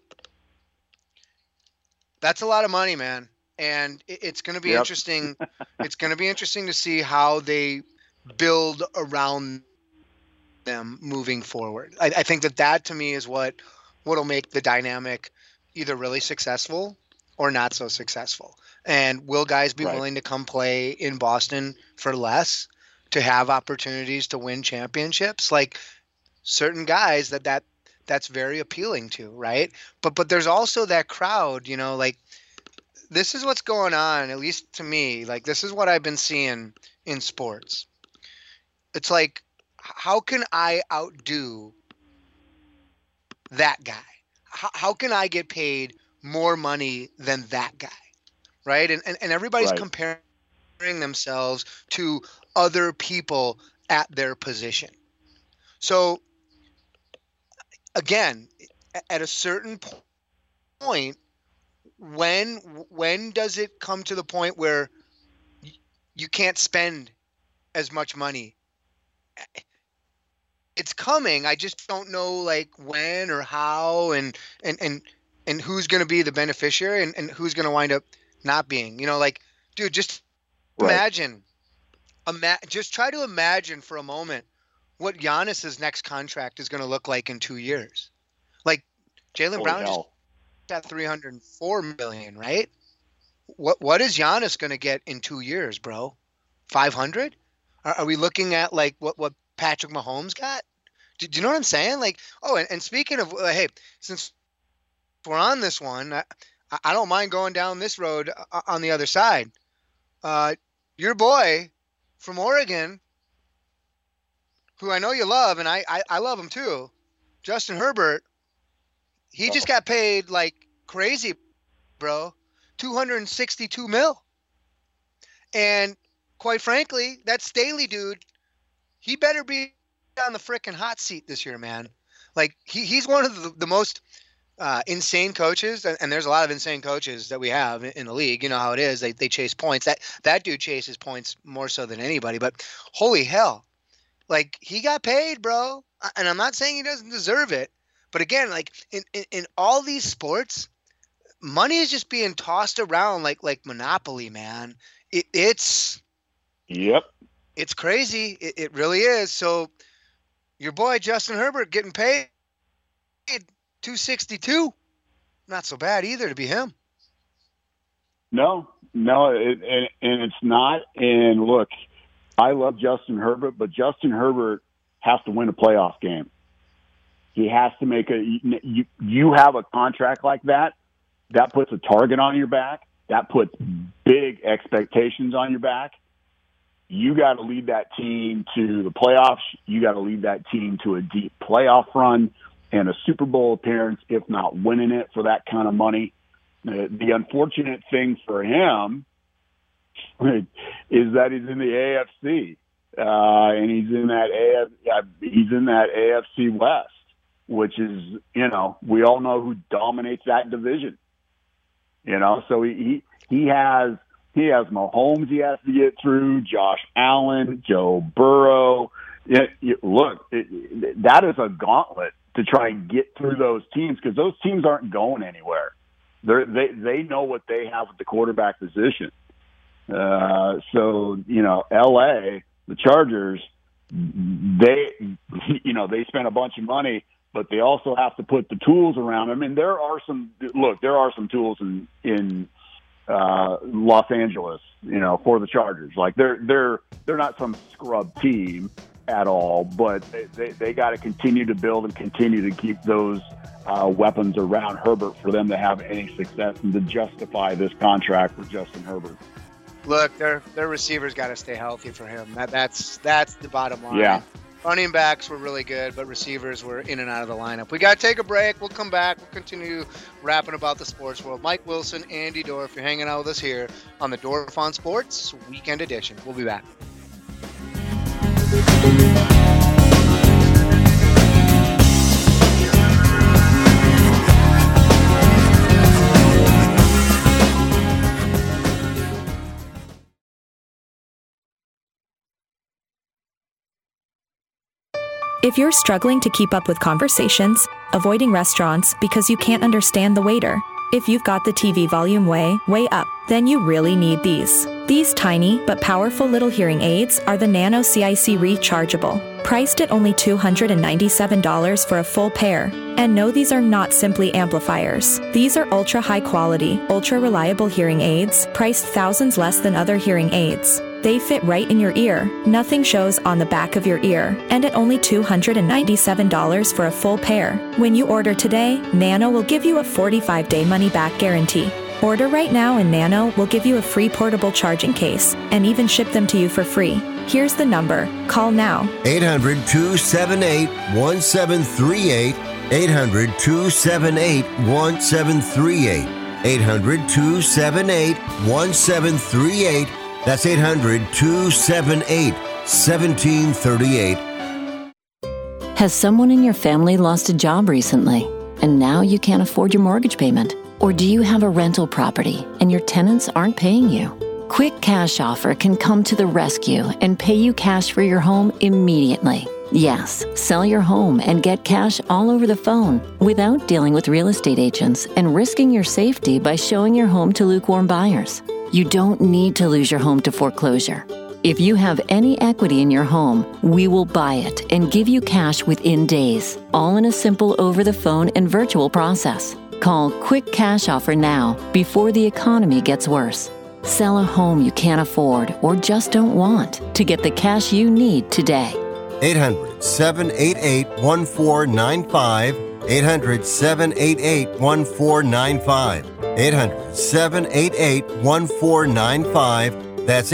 S7: that's a lot of money, man, and it's going to be interesting. It's going to be interesting to see how they build around them moving forward. I think that to me is what'll make the dynamic either really successful or not so successful. And will guys be willing to come play in Boston for less to have opportunities to win championships? Like, certain guys that's very appealing to, right? But there's also that crowd, you know, like, this is what's going on, at least to me. Like, this is what I've been seeing in sports. It's like, how can I outdo that guy? How can I get paid more money than that guy, right? And everybody's comparing themselves to other people at their position. So again, at a certain point, when does it come to the point where you can't spend as much money? It's coming. I just don't know, like, when or how, and who's going to be the beneficiary and who's going to wind up not being. You know, like, dude, just imagine. Just try to imagine for a moment what Giannis's next contract is going to look like in 2 years. Like, Jaylen Brown just got $304 million, right? What is Giannis going to get in 2 years, bro? 500? Are we looking at like what Patrick Mahomes got? Do you know what I'm saying? Like, oh, and speaking of, hey, since we're on this one, I don't mind going down this road on the other side. your boy from Oregon, who I know you love, and I love him too, Justin Herbert, he just got paid like crazy, bro, $262 million. And quite frankly, that Staley dude, he better be on the frickin' hot seat this year, man. Like, he's one of the most insane coaches, and there's a lot of insane coaches that we have in the league. You know how it is. They chase points. That dude chases points more so than anybody. But holy hell, like, he got paid, bro. And I'm not saying he doesn't deserve it. But again, like, in all these sports, money is just being tossed around like Monopoly, man. It's crazy. It really is. So your boy Justin Herbert getting paid $262, not so bad either to be him.
S8: No, and it's not. And look, I love Justin Herbert, but Justin Herbert has to win a playoff game. He has to make you have a contract like that puts a target on your back. That puts big expectations on your back. You got to lead that team to the playoffs. You got to lead that team to a deep playoff run and a Super Bowl appearance, if not winning it for that kind of money. The unfortunate thing for him is that he's in the AFC, and he's in that AFC West, which is, we all know who dominates that division. So he has Mahomes he has to get through, Josh Allen, Joe Burrow. That is a gauntlet to try and get through those teams, because those teams aren't going anywhere. They know what they have at the quarterback position. So L.A., the Chargers, they spent a bunch of money, but they also have to put the tools around them. And there are some tools in Los Angeles, for the Chargers. Like they're not some scrub team at all, but they got to continue to build and continue to keep those weapons around Herbert for them to have any success and to justify this contract for Justin Herbert.
S7: Look, their receivers got to stay healthy for him. That's the bottom line.
S8: Yeah.
S7: Running backs were really good, but receivers were in and out of the lineup. We got to take a break. We'll come back. We'll continue rapping about the sports world. Mike Wilson, Andy Dorff, you're hanging out with us here on the Dorff on Sports Weekend Edition. We'll be back.
S15: If you're struggling to keep up with conversations, avoiding restaurants because you can't understand the waiter, if you've got the TV volume way up, then you really need these. These tiny but powerful little hearing aids are the Nano CIC Rechargeable, priced at only $297 for a full pair. And no, these are not simply amplifiers. These are ultra high quality, ultra reliable hearing aids, priced thousands less than other hearing aids. They fit right in your ear, nothing shows on the back of your ear, and at only $297 for a full pair. When you order today, Nano will give you a 45-day money-back guarantee. Order right now and Nano will give you a free portable charging case and even ship them to you for free. Here's the number. Call now.
S1: 800-278-1738. 800-278-1738. 800-278-1738. That's 800-278-1738.
S14: Has someone in your family lost a job recently, and now you can't afford your mortgage payment? Or do you have a rental property and your tenants aren't paying you? Quick Cash Offer can come to the rescue and pay you cash for your home immediately. Yes, sell your home and get cash all over the phone without dealing with real estate agents and risking your safety by showing your home to lukewarm buyers. You don't need to lose your home to foreclosure. If you have any equity in your home, we will buy it and give you cash within days, all in a simple over-the-phone and virtual process. Call Quick Cash Offer now before the economy gets worse. Sell a home you can't afford or just don't want to get the cash you need today.
S1: 800-788-1495. 800-788-1495. 800-788-1495. That's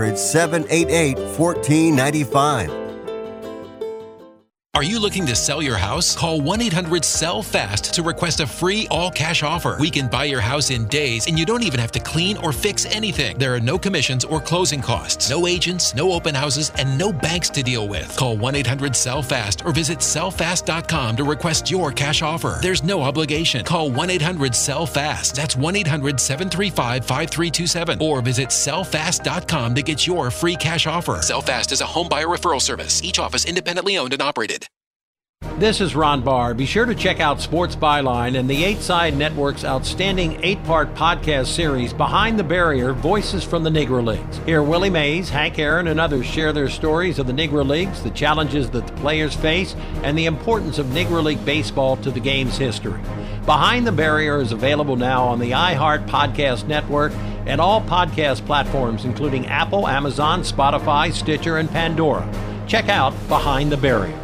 S1: 800-788-1495.
S16: Are you looking to sell your house? Call 1-800-SELL-FAST to request a free all-cash offer. We can buy your house in days, and you don't even have to clean or fix anything. There are no commissions or closing costs, no agents, no open houses, and no banks to deal with. Call 1-800-SELL-FAST or visit sellfast.com to request your cash offer. There's no obligation. Call 1-800-SELL-FAST. That's 1-800-735-5327 or visit sellfast.com to get your free cash offer. SellFast is a home buyer referral service. Each office independently owned and operated.
S17: This is Ron Barr. Be sure to check out Sports Byline and the 8 Side Network's outstanding 8-part podcast series, Behind the Barrier, Voices from the Negro Leagues. Hear Willie Mays, Hank Aaron, and others share their stories of the Negro Leagues, the challenges that the players face, and the importance of Negro League baseball to the game's history. Behind the Barrier is available now on the iHeart Podcast Network and all podcast platforms, including Apple, Amazon, Spotify, Stitcher, and Pandora. Check out Behind the Barrier.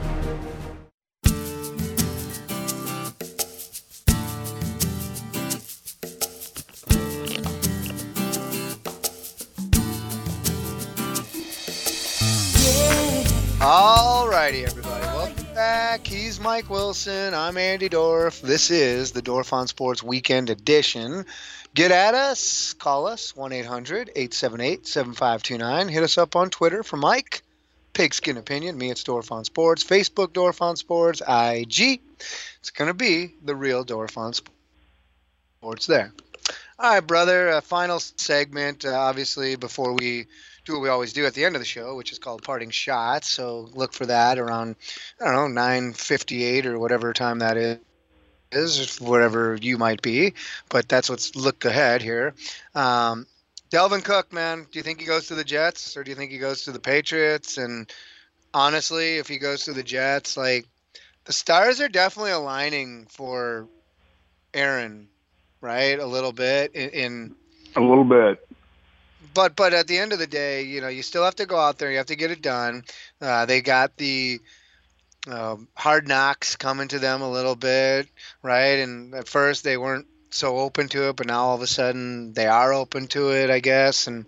S7: All righty, everybody. Welcome back. He's Mike Wilson. I'm Andy Dorff. This is the Dorff on Sports Weekend Edition. Get at us. Call us, 1-800-878-7529. Hit us up on Twitter for Mike. Pigskin Opinion. Me, it's Dorff on Sports. Facebook, Dorff on Sports. IG. It's going to be the real Dorff on Sports there. All right, brother. Final segment, obviously, before we do what we always do at the end of the show, which is called Parting Shots. So look for that around, 9:58 or whatever time that is, whatever you might be. But that's what's look ahead here. Delvin Cook, man, do you think he goes to the Jets or do you think he goes to the Patriots? And honestly, if he goes to the Jets, like, the stars are definitely aligning for Aaron, right? A little bit in
S8: a little bit.
S7: But at the end of the day, you still have to go out there. You have to get it done. They got the hard knocks coming to them a little bit, right? And at first they weren't so open to it, but now all of a sudden they are open to it, I guess. And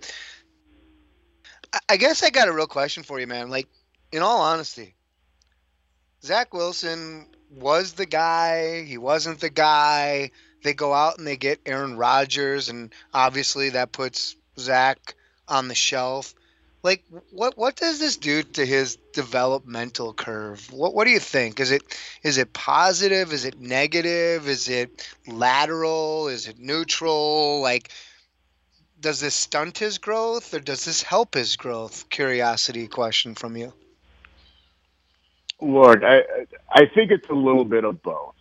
S7: I guess I got a real question for you, man. Like, in all honesty, Zach Wilson was the guy. He wasn't the guy. They go out and they get Aaron Rodgers, and obviously that puts Zach on the shelf. Like, what does this do to his developmental curve? What do you think? Is it positive? Is it negative? Is it lateral? Is it neutral? Like, does this stunt his growth or does this help his growth? Curiosity question from you.
S8: Look, I think it's a little bit of both.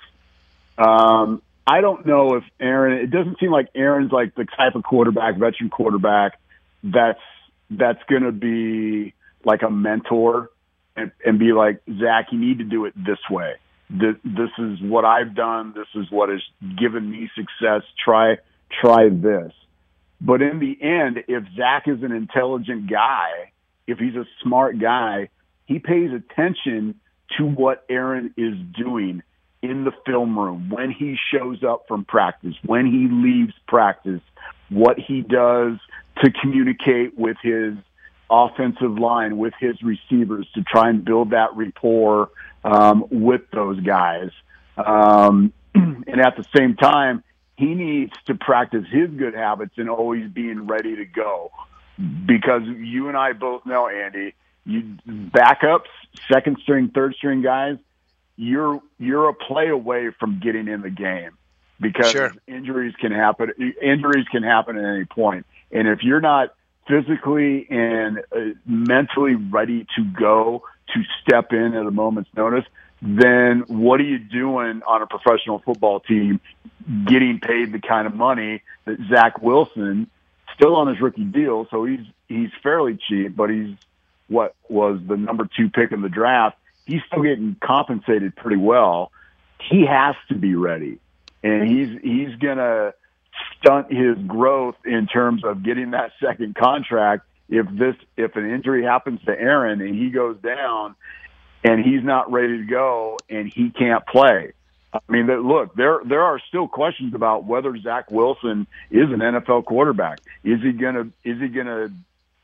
S8: I don't know if Aaron. It doesn't seem like Aaron's like the type of quarterback, veteran quarterback, that's going to be like a mentor and be like, Zach, you need to do it this way. This is what I've done. This is what has given me success. Try this. But in the end, if Zach is an intelligent guy, if he's a smart guy, he pays attention to what Aaron is doing in the film room, when he shows up from practice, when he leaves practice, what he does to communicate with his offensive line, with his receivers, to try and build that rapport with those guys. And at the same time, he needs to practice his good habits and always being ready to go. Because you and I both know, Andy, backups, second string, third string guys, you're a play away from getting in the game because
S7: sure.
S8: Injuries can happen at any point. And if you're not physically and mentally ready to go, to step in at a moment's notice, then what are you doing on a professional football team getting paid the kind of money that Zach Wilson, still on his rookie deal, so he's fairly cheap, but he's what was the number 2 pick in the draft. He's still getting compensated pretty well. He has to be ready, and he's going to stunt his growth in terms of getting that second contract if an injury happens to Aaron and he goes down and he's not ready to go and he can't play. I mean, look, there are still questions about whether Zach Wilson is an NFL quarterback. Is he gonna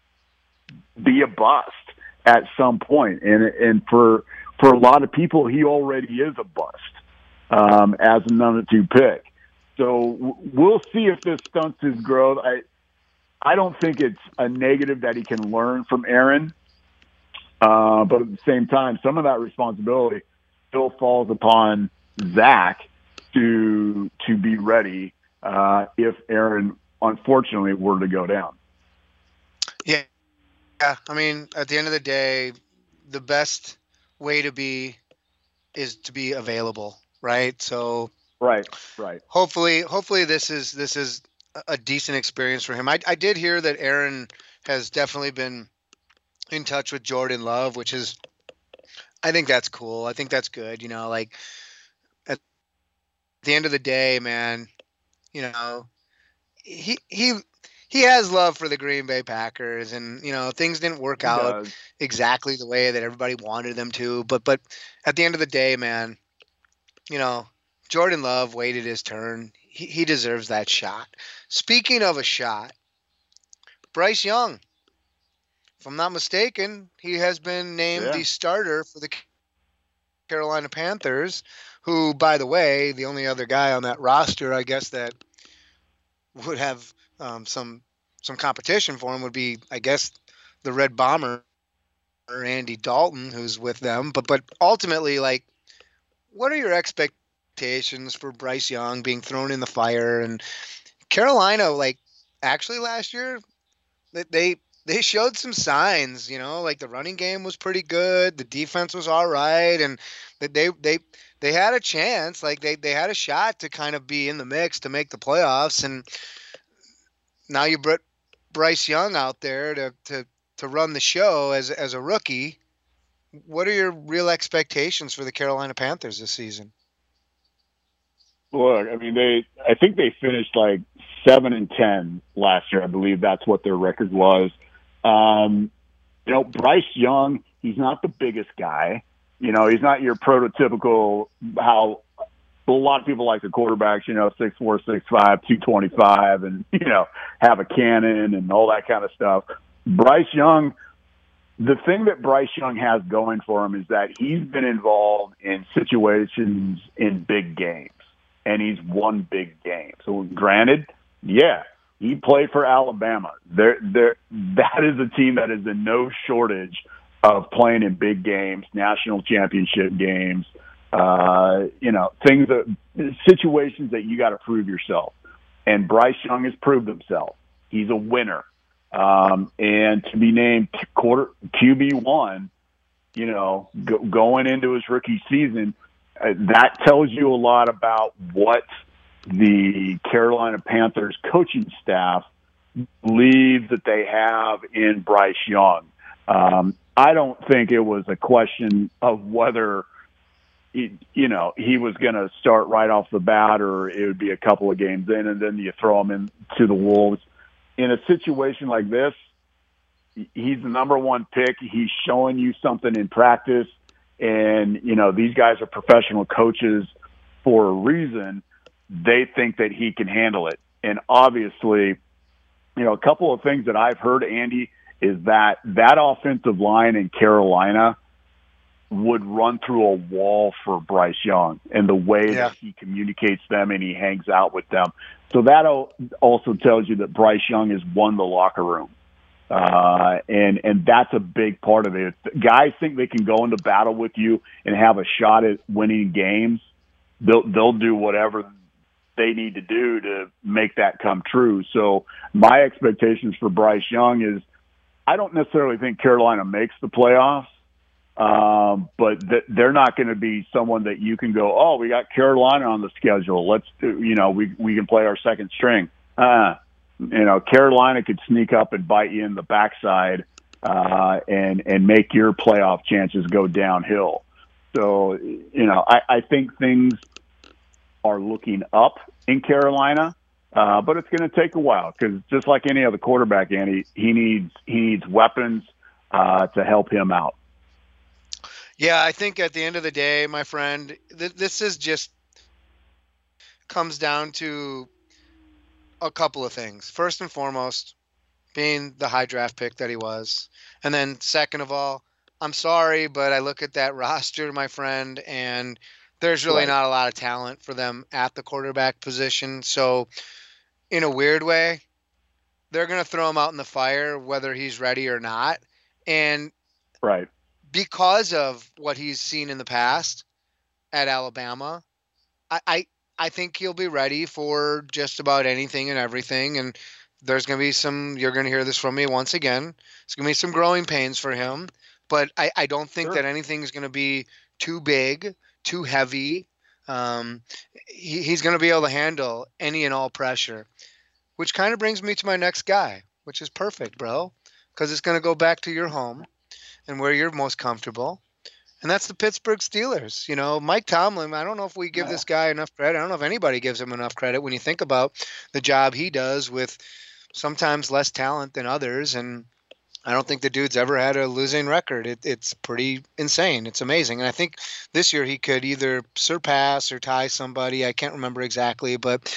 S8: be a bust at some point. And for a lot of people, he already is a bust as a number 2 pick. So we'll see if this stunts his growth. I don't think it's a negative that he can learn from Aaron. But at the same time, some of that responsibility still falls upon Zach to be ready if Aaron, unfortunately, were to go down.
S7: Yeah. I mean, at the end of the day, the best way to be is to be available, right? So
S8: right.
S7: Hopefully this is a decent experience for him. I did hear that Aaron has definitely been in touch with Jordan Love, which is, I think that's cool. I think that's good. Like at the end of the day, man, he has love for the Green Bay Packers, and things didn't work out exactly the way that everybody wanted them to. But at the end of the day, man, Jordan Love waited his turn. He deserves that shot. Speaking of a shot, Bryce Young, if I'm not mistaken, he has been named the starter for the Carolina Panthers, who, by the way, the only other guy on that roster, I guess, that would have some competition for him would be, I guess, the Red Bomber, or Andy Dalton, who's with them. But ultimately, like, what are your expectations for Bryce Young being thrown in the fire? And Carolina, like, actually last year, they showed some signs, like the running game was pretty good. The defense was all right. And they had a chance, like they had a shot to kind of be in the mix to make the playoffs. And now you put Bryce Young out there to run the show as a rookie. What are your real expectations for the Carolina Panthers this season?
S8: Look, I mean, I think they finished like 7-10 last year. I believe that's what their record was. Bryce Young, he's not the biggest guy. He's not your prototypical, how a lot of people like the quarterbacks, 6'4", 6'5", 225, and, have a cannon and all that kind of stuff. Bryce Young, the thing that Bryce Young has going for him is that he's been involved in situations in big games, and he's won big games. So granted, he played for Alabama. That is a team that is in no shortage of playing in big games, national championship games, situations that you got to prove yourself. And Bryce Young has proved himself. He's a winner. And to be named QB1, going into his rookie season, that tells you a lot about what the Carolina Panthers coaching staff believes that they have in Bryce Young. I don't think it was a question of whether he was going to start right off the bat, or it would be a couple of games in and then you throw him into the Wolves. In a situation like this, he's the number 1 pick. He's showing you something in practice, and these guys are professional coaches for a reason. They think that he can handle it. And obviously, a couple of things that I've heard, Andy, is that offensive line in Carolina would run through a wall for Bryce Young and the way that he communicates them and he hangs out with them. So that also tells you that Bryce Young has won the locker room. And that's a big part of it. If guys think they can go into battle with you and have a shot at winning games, they'll do whatever they need to do to make that come true. So my expectations for Bryce Young is, I don't necessarily think Carolina makes the playoffs, but they're not going to be someone that you can go, oh, we got Carolina on the schedule. Let's do, we can play our second string. Carolina could sneak up and bite you in the backside and make your playoff chances go downhill. So, I think things are looking up in Carolina, but it's going to take a while because just like any other quarterback, Andy, he needs weapons to help him out.
S7: Yeah, I think at the end of the day, my friend, this is just comes down to a couple of things. First and foremost, being the high draft pick that he was. And then second of all, I'm sorry, but I look at that roster, my friend, and there's really not a lot of talent for them at the quarterback position. So in a weird way, they're going to throw him out in the fire, whether he's ready or not. And because of what he's seen in the past at Alabama, I think he'll be ready for just about anything and everything. And there's going to be you're going to hear this from me once again, it's going to be some growing pains for him. But I don't think that anything's going to be too big, too heavy. He's going to be able to handle any and all pressure, which kind of brings me to my next guy, which is perfect, bro, because it's going to go back to your home and where you're most comfortable. And that's the Pittsburgh Steelers. You know, Mike Tomlin, I don't know if we give this guy enough credit. I don't know if anybody gives him enough credit when you think about the job he does with sometimes less talent than others. And I don't think the dude's ever had a losing record. It's pretty insane. It's amazing. And I think this year he could either surpass or tie somebody. I can't remember exactly, but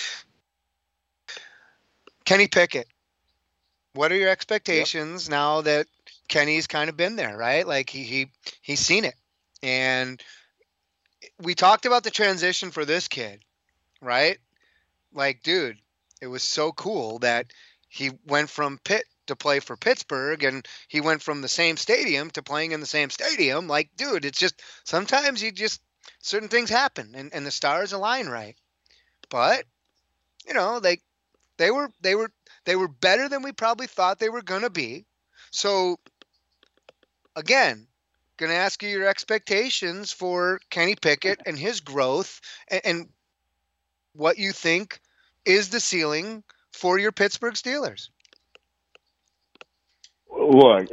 S7: Kenny Pickett, what are your expectations now that Kenny's kind of been there, right? Like he's seen it. And we talked about the transition for this kid, right? Like, dude, it was so cool that he went from Pitt to play for Pittsburgh, and he went from the same stadium to playing in the same stadium. Like, dude, it's just sometimes certain things happen and the stars align right. But, you know, they were better than we probably thought they were going to be. So again, going to ask you your expectations for Kenny Pickett and his growth and what you think is the ceiling for your Pittsburgh Steelers.
S8: Look,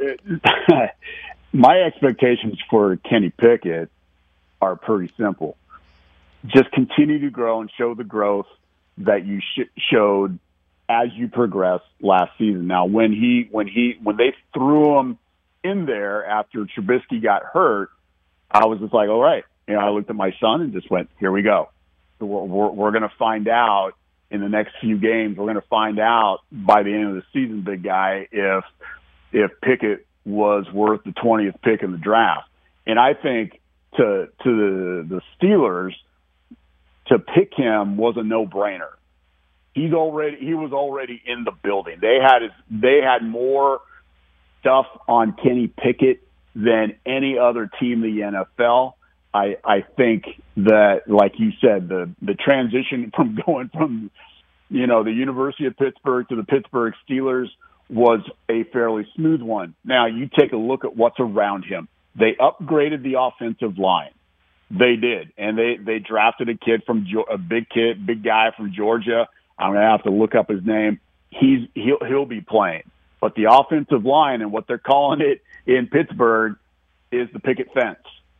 S8: my expectations for Kenny Pickett are pretty simple. Just continue to grow and show the growth that you showed as you progress last season. Now, when they threw him in there after Trubisky got hurt, I was just like, all right. You know, I looked at my son and just went, here we go. So we're going to find out in the next few games. We're going to find out by the end of the season, big guy, if Pickett was worth the 20th pick in the draft. And I think to the Steelers, to pick him was a no-brainer. He was already in the building. They had more stuff on Kenny Pickett than any other team in the NFL. I think that, like you said, the transition from going from, you know, the University of Pittsburgh to the Pittsburgh Steelers was a fairly smooth one. Now, you take a look at what's around him. They upgraded the offensive line. They did, and they drafted a big guy from Georgia. I'm going to have to look up his name. He'll be playing. But the offensive line and what they're calling it in Pittsburgh is the picket fence.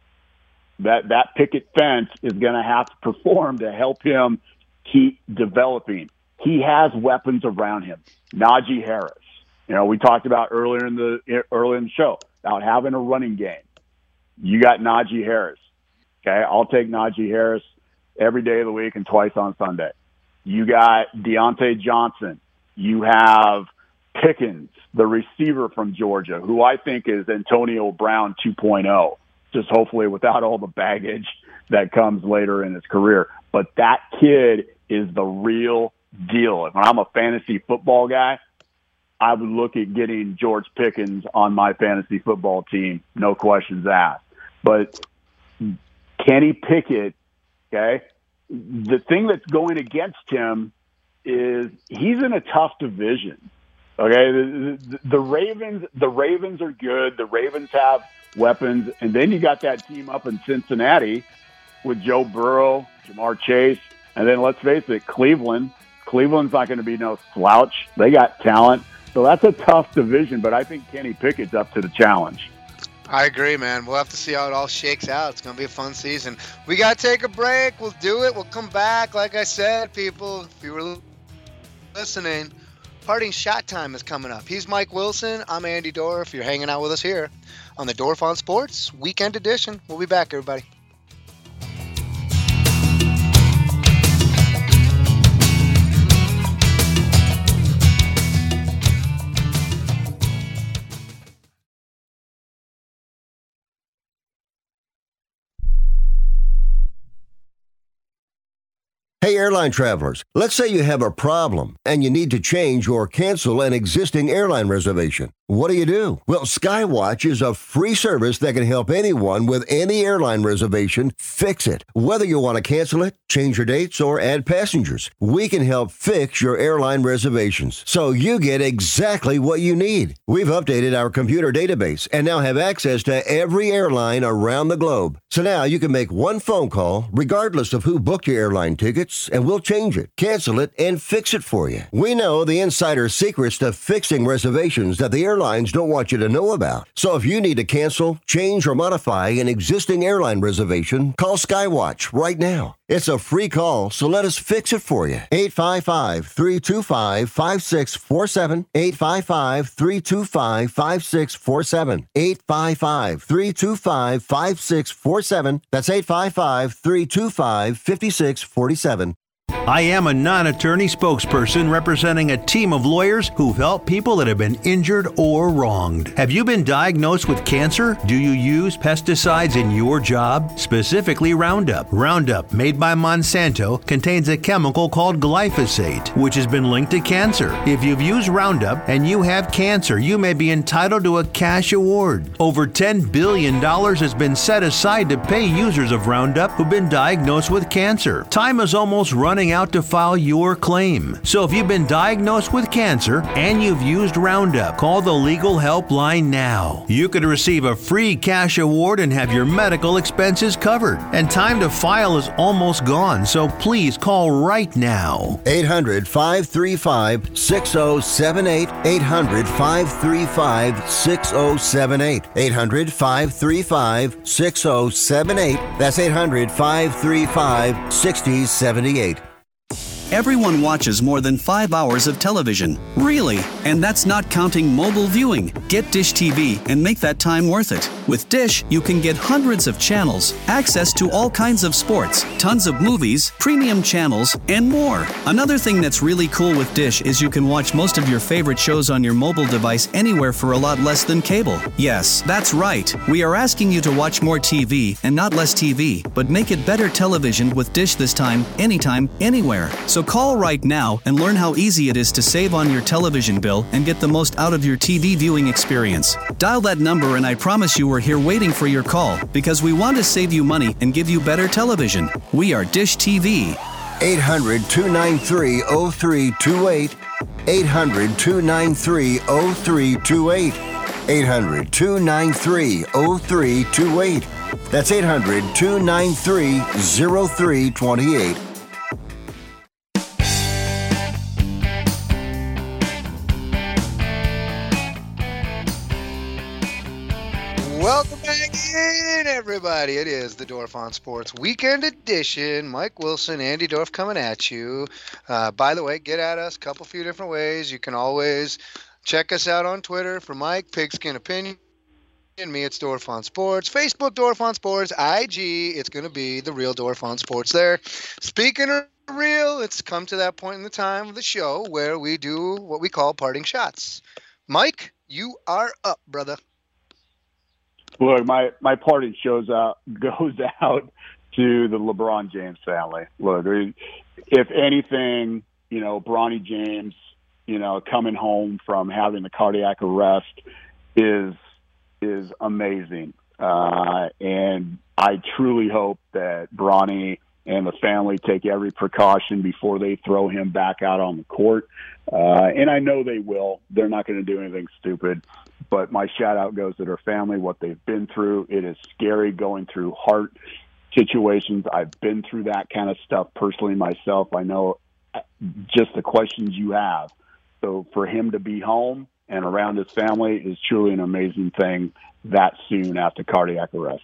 S8: That picket fence is going to have to perform to help him keep developing. He has weapons around him. Najee Harris. You know, we talked about earlier in the show about having a running game. You got Najee Harris. Okay, I'll take Najee Harris every day of the week and twice on Sunday. You got Deontay Johnson. You have Pickens, the receiver from Georgia, who I think is Antonio Brown 2.0, just hopefully without all the baggage that comes later in his career. But that kid is the real deal. If I'm a fantasy football guy, I would look at getting George Pickens on my fantasy football team, no questions asked. But Kenny Pickett, okay, the thing that's going against him is he's in a tough division. Okay, the Ravens are good. The Ravens have weapons, and then you got that team up in Cincinnati with Joe Burrow, Jamar Chase, and then let's face it, Cleveland. Cleveland's not going to be no slouch. They got talent, so that's a tough division. But I think Kenny Pickett's up to the challenge.
S7: I agree, man. We'll have to see how it all shakes out. It's going to be a fun season. We got to take a break. We'll do it. We'll come back. Like I said, people, if you were listening, Parting Shot Time is coming up. He's Mike Wilson. I'm Andy Dorff. You're hanging out with us here on the Dorff on Sports Weekend Edition. We'll be back, everybody.
S1: airline travelers, let's say you have a problem and you need to change or cancel an existing airline reservation. What do? Well, Skywatch is a free service that can help anyone with any airline reservation fix it. Whether you want to cancel it, change your dates, or add passengers, we can help fix your airline reservations so you get exactly what you need. We've updated our computer database and now have access to every airline around the globe. So now you can make one phone call regardless of who booked your airline tickets, and we'll change it, cancel it, and fix it for you. We know the insider secrets to fixing reservations that the airlines don't want you to know about. So if you need to cancel, change, or modify an existing airline reservation, call Skywatch right now. It's a free call, so let us fix it for you. 855-325-5647. 855-325-5647. 855-325-5647. That's 855-325-5647.
S11: I am a non-attorney spokesperson representing a team of lawyers who've helped people that have been injured or wronged. Have you been diagnosed with cancer? Do you use pesticides in your job? Specifically Roundup. Roundup, made by Monsanto, contains a chemical called glyphosate, which has been linked to cancer. If you've used Roundup and you have cancer, you may be entitled to a cash award. Over $10 billion has been set aside to pay users of Roundup who've been diagnosed with cancer. Time is almost running out to file your claim. So if you've been diagnosed with cancer and you've used Roundup, call the legal helpline now. You could receive a free cash award and have your medical expenses covered. And time to file is almost gone, so please call right now.
S1: 800-535-6078. 800-535-6078. 800-535-6078. That's 800-535-6078.
S19: Everyone watches more than 5 hours of television. Really? And that's not counting mobile viewing. Get Dish TV and make that time worth it. With Dish, you can get hundreds of channels, access to all kinds of sports, tons of movies, premium channels, and more. Another thing that's really cool with Dish is you can watch most of your favorite shows on your mobile device anywhere for a lot less than cable. Yes, that's right. We are asking you to watch more TV and not less TV, but make it better television with Dish this time, anytime, anywhere. So call right now and learn how easy it is to save on your television bill and get the most out of your TV viewing experience. Dial that number and I promise you we're here waiting for your call because we want to save you money and give you better television. We are Dish TV.
S1: 800-293-0328. 800-293-0328. 800-293-0328. That's 800-293-0328.
S7: Welcome back in, everybody. It is the Dorf on Sports Weekend Edition. Mike Wilson, Andy Dorf coming at you. By the way, get at us a few different ways. You can always check us out on Twitter for Mike, Pigskin Opinion. And me, it's Dorf on Sports. Facebook, Dorf on Sports. IG, it's going to be the real Dorf on Sports there. Speaking of real, it's come to that point in the time of the show where we do what we call parting shots. Mike, you are up, brother.
S8: Look, my parting goes out to the LeBron James family. Look, if anything, Bronny James, coming home from having the cardiac arrest is amazing. And I truly hope that Bronny and the family take every precaution before they throw him back out on the court. And I know they will. They're not going to do anything stupid. But my shout-out goes to their family, what they've been through. It is scary going through heart situations. I've been through that kind of stuff personally myself. I know just the questions you have. So for him to be home and around his family is truly an amazing thing that soon after cardiac arrest.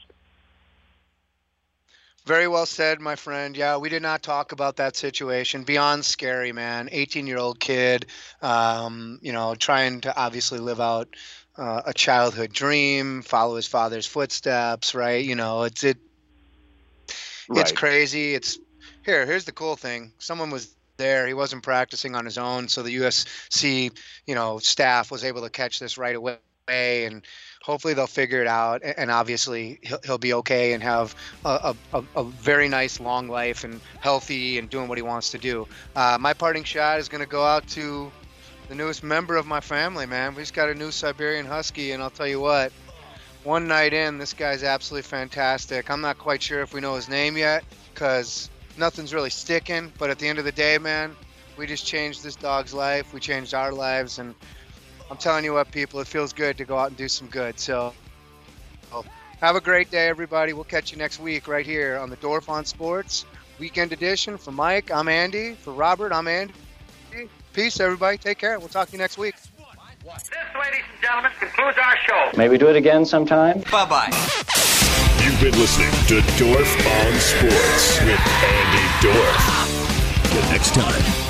S7: Very well said, my friend. Yeah, we did not talk about that situation. Beyond scary, man. 18-year-old kid, trying to obviously live out a childhood dream, follow his father's footsteps, right? It's crazy. Here's the cool thing. Someone was there. He wasn't practicing on his own, so the USC, staff was able to catch this right away. and hopefully they'll figure it out. And obviously he'll be okay and have a very nice long life and healthy and doing what he wants to do. My parting shot is going to go out to the newest member of my family, man. We just got a new Siberian Husky, and I'll tell you what, one night in, this guy's absolutely fantastic. I'm not quite sure if we know his name yet because nothing's really sticking. But at the end of the day, man, we just changed this dog's life. We changed our lives, and I'm telling you what, people, it feels good to go out and do some good. So have a great day, everybody. We'll catch you next week right here on the Dorf on Sports Weekend Edition. For Mike, I'm Andy. For Robert, I'm Andy. Peace, everybody. Take care. We'll talk to you next week.
S5: This, ladies and gentlemen, concludes our show.
S20: Maybe do it again sometime.
S5: Bye-bye.
S6: You've been listening to Dorf on Sports with Andy Dorf. Till next time.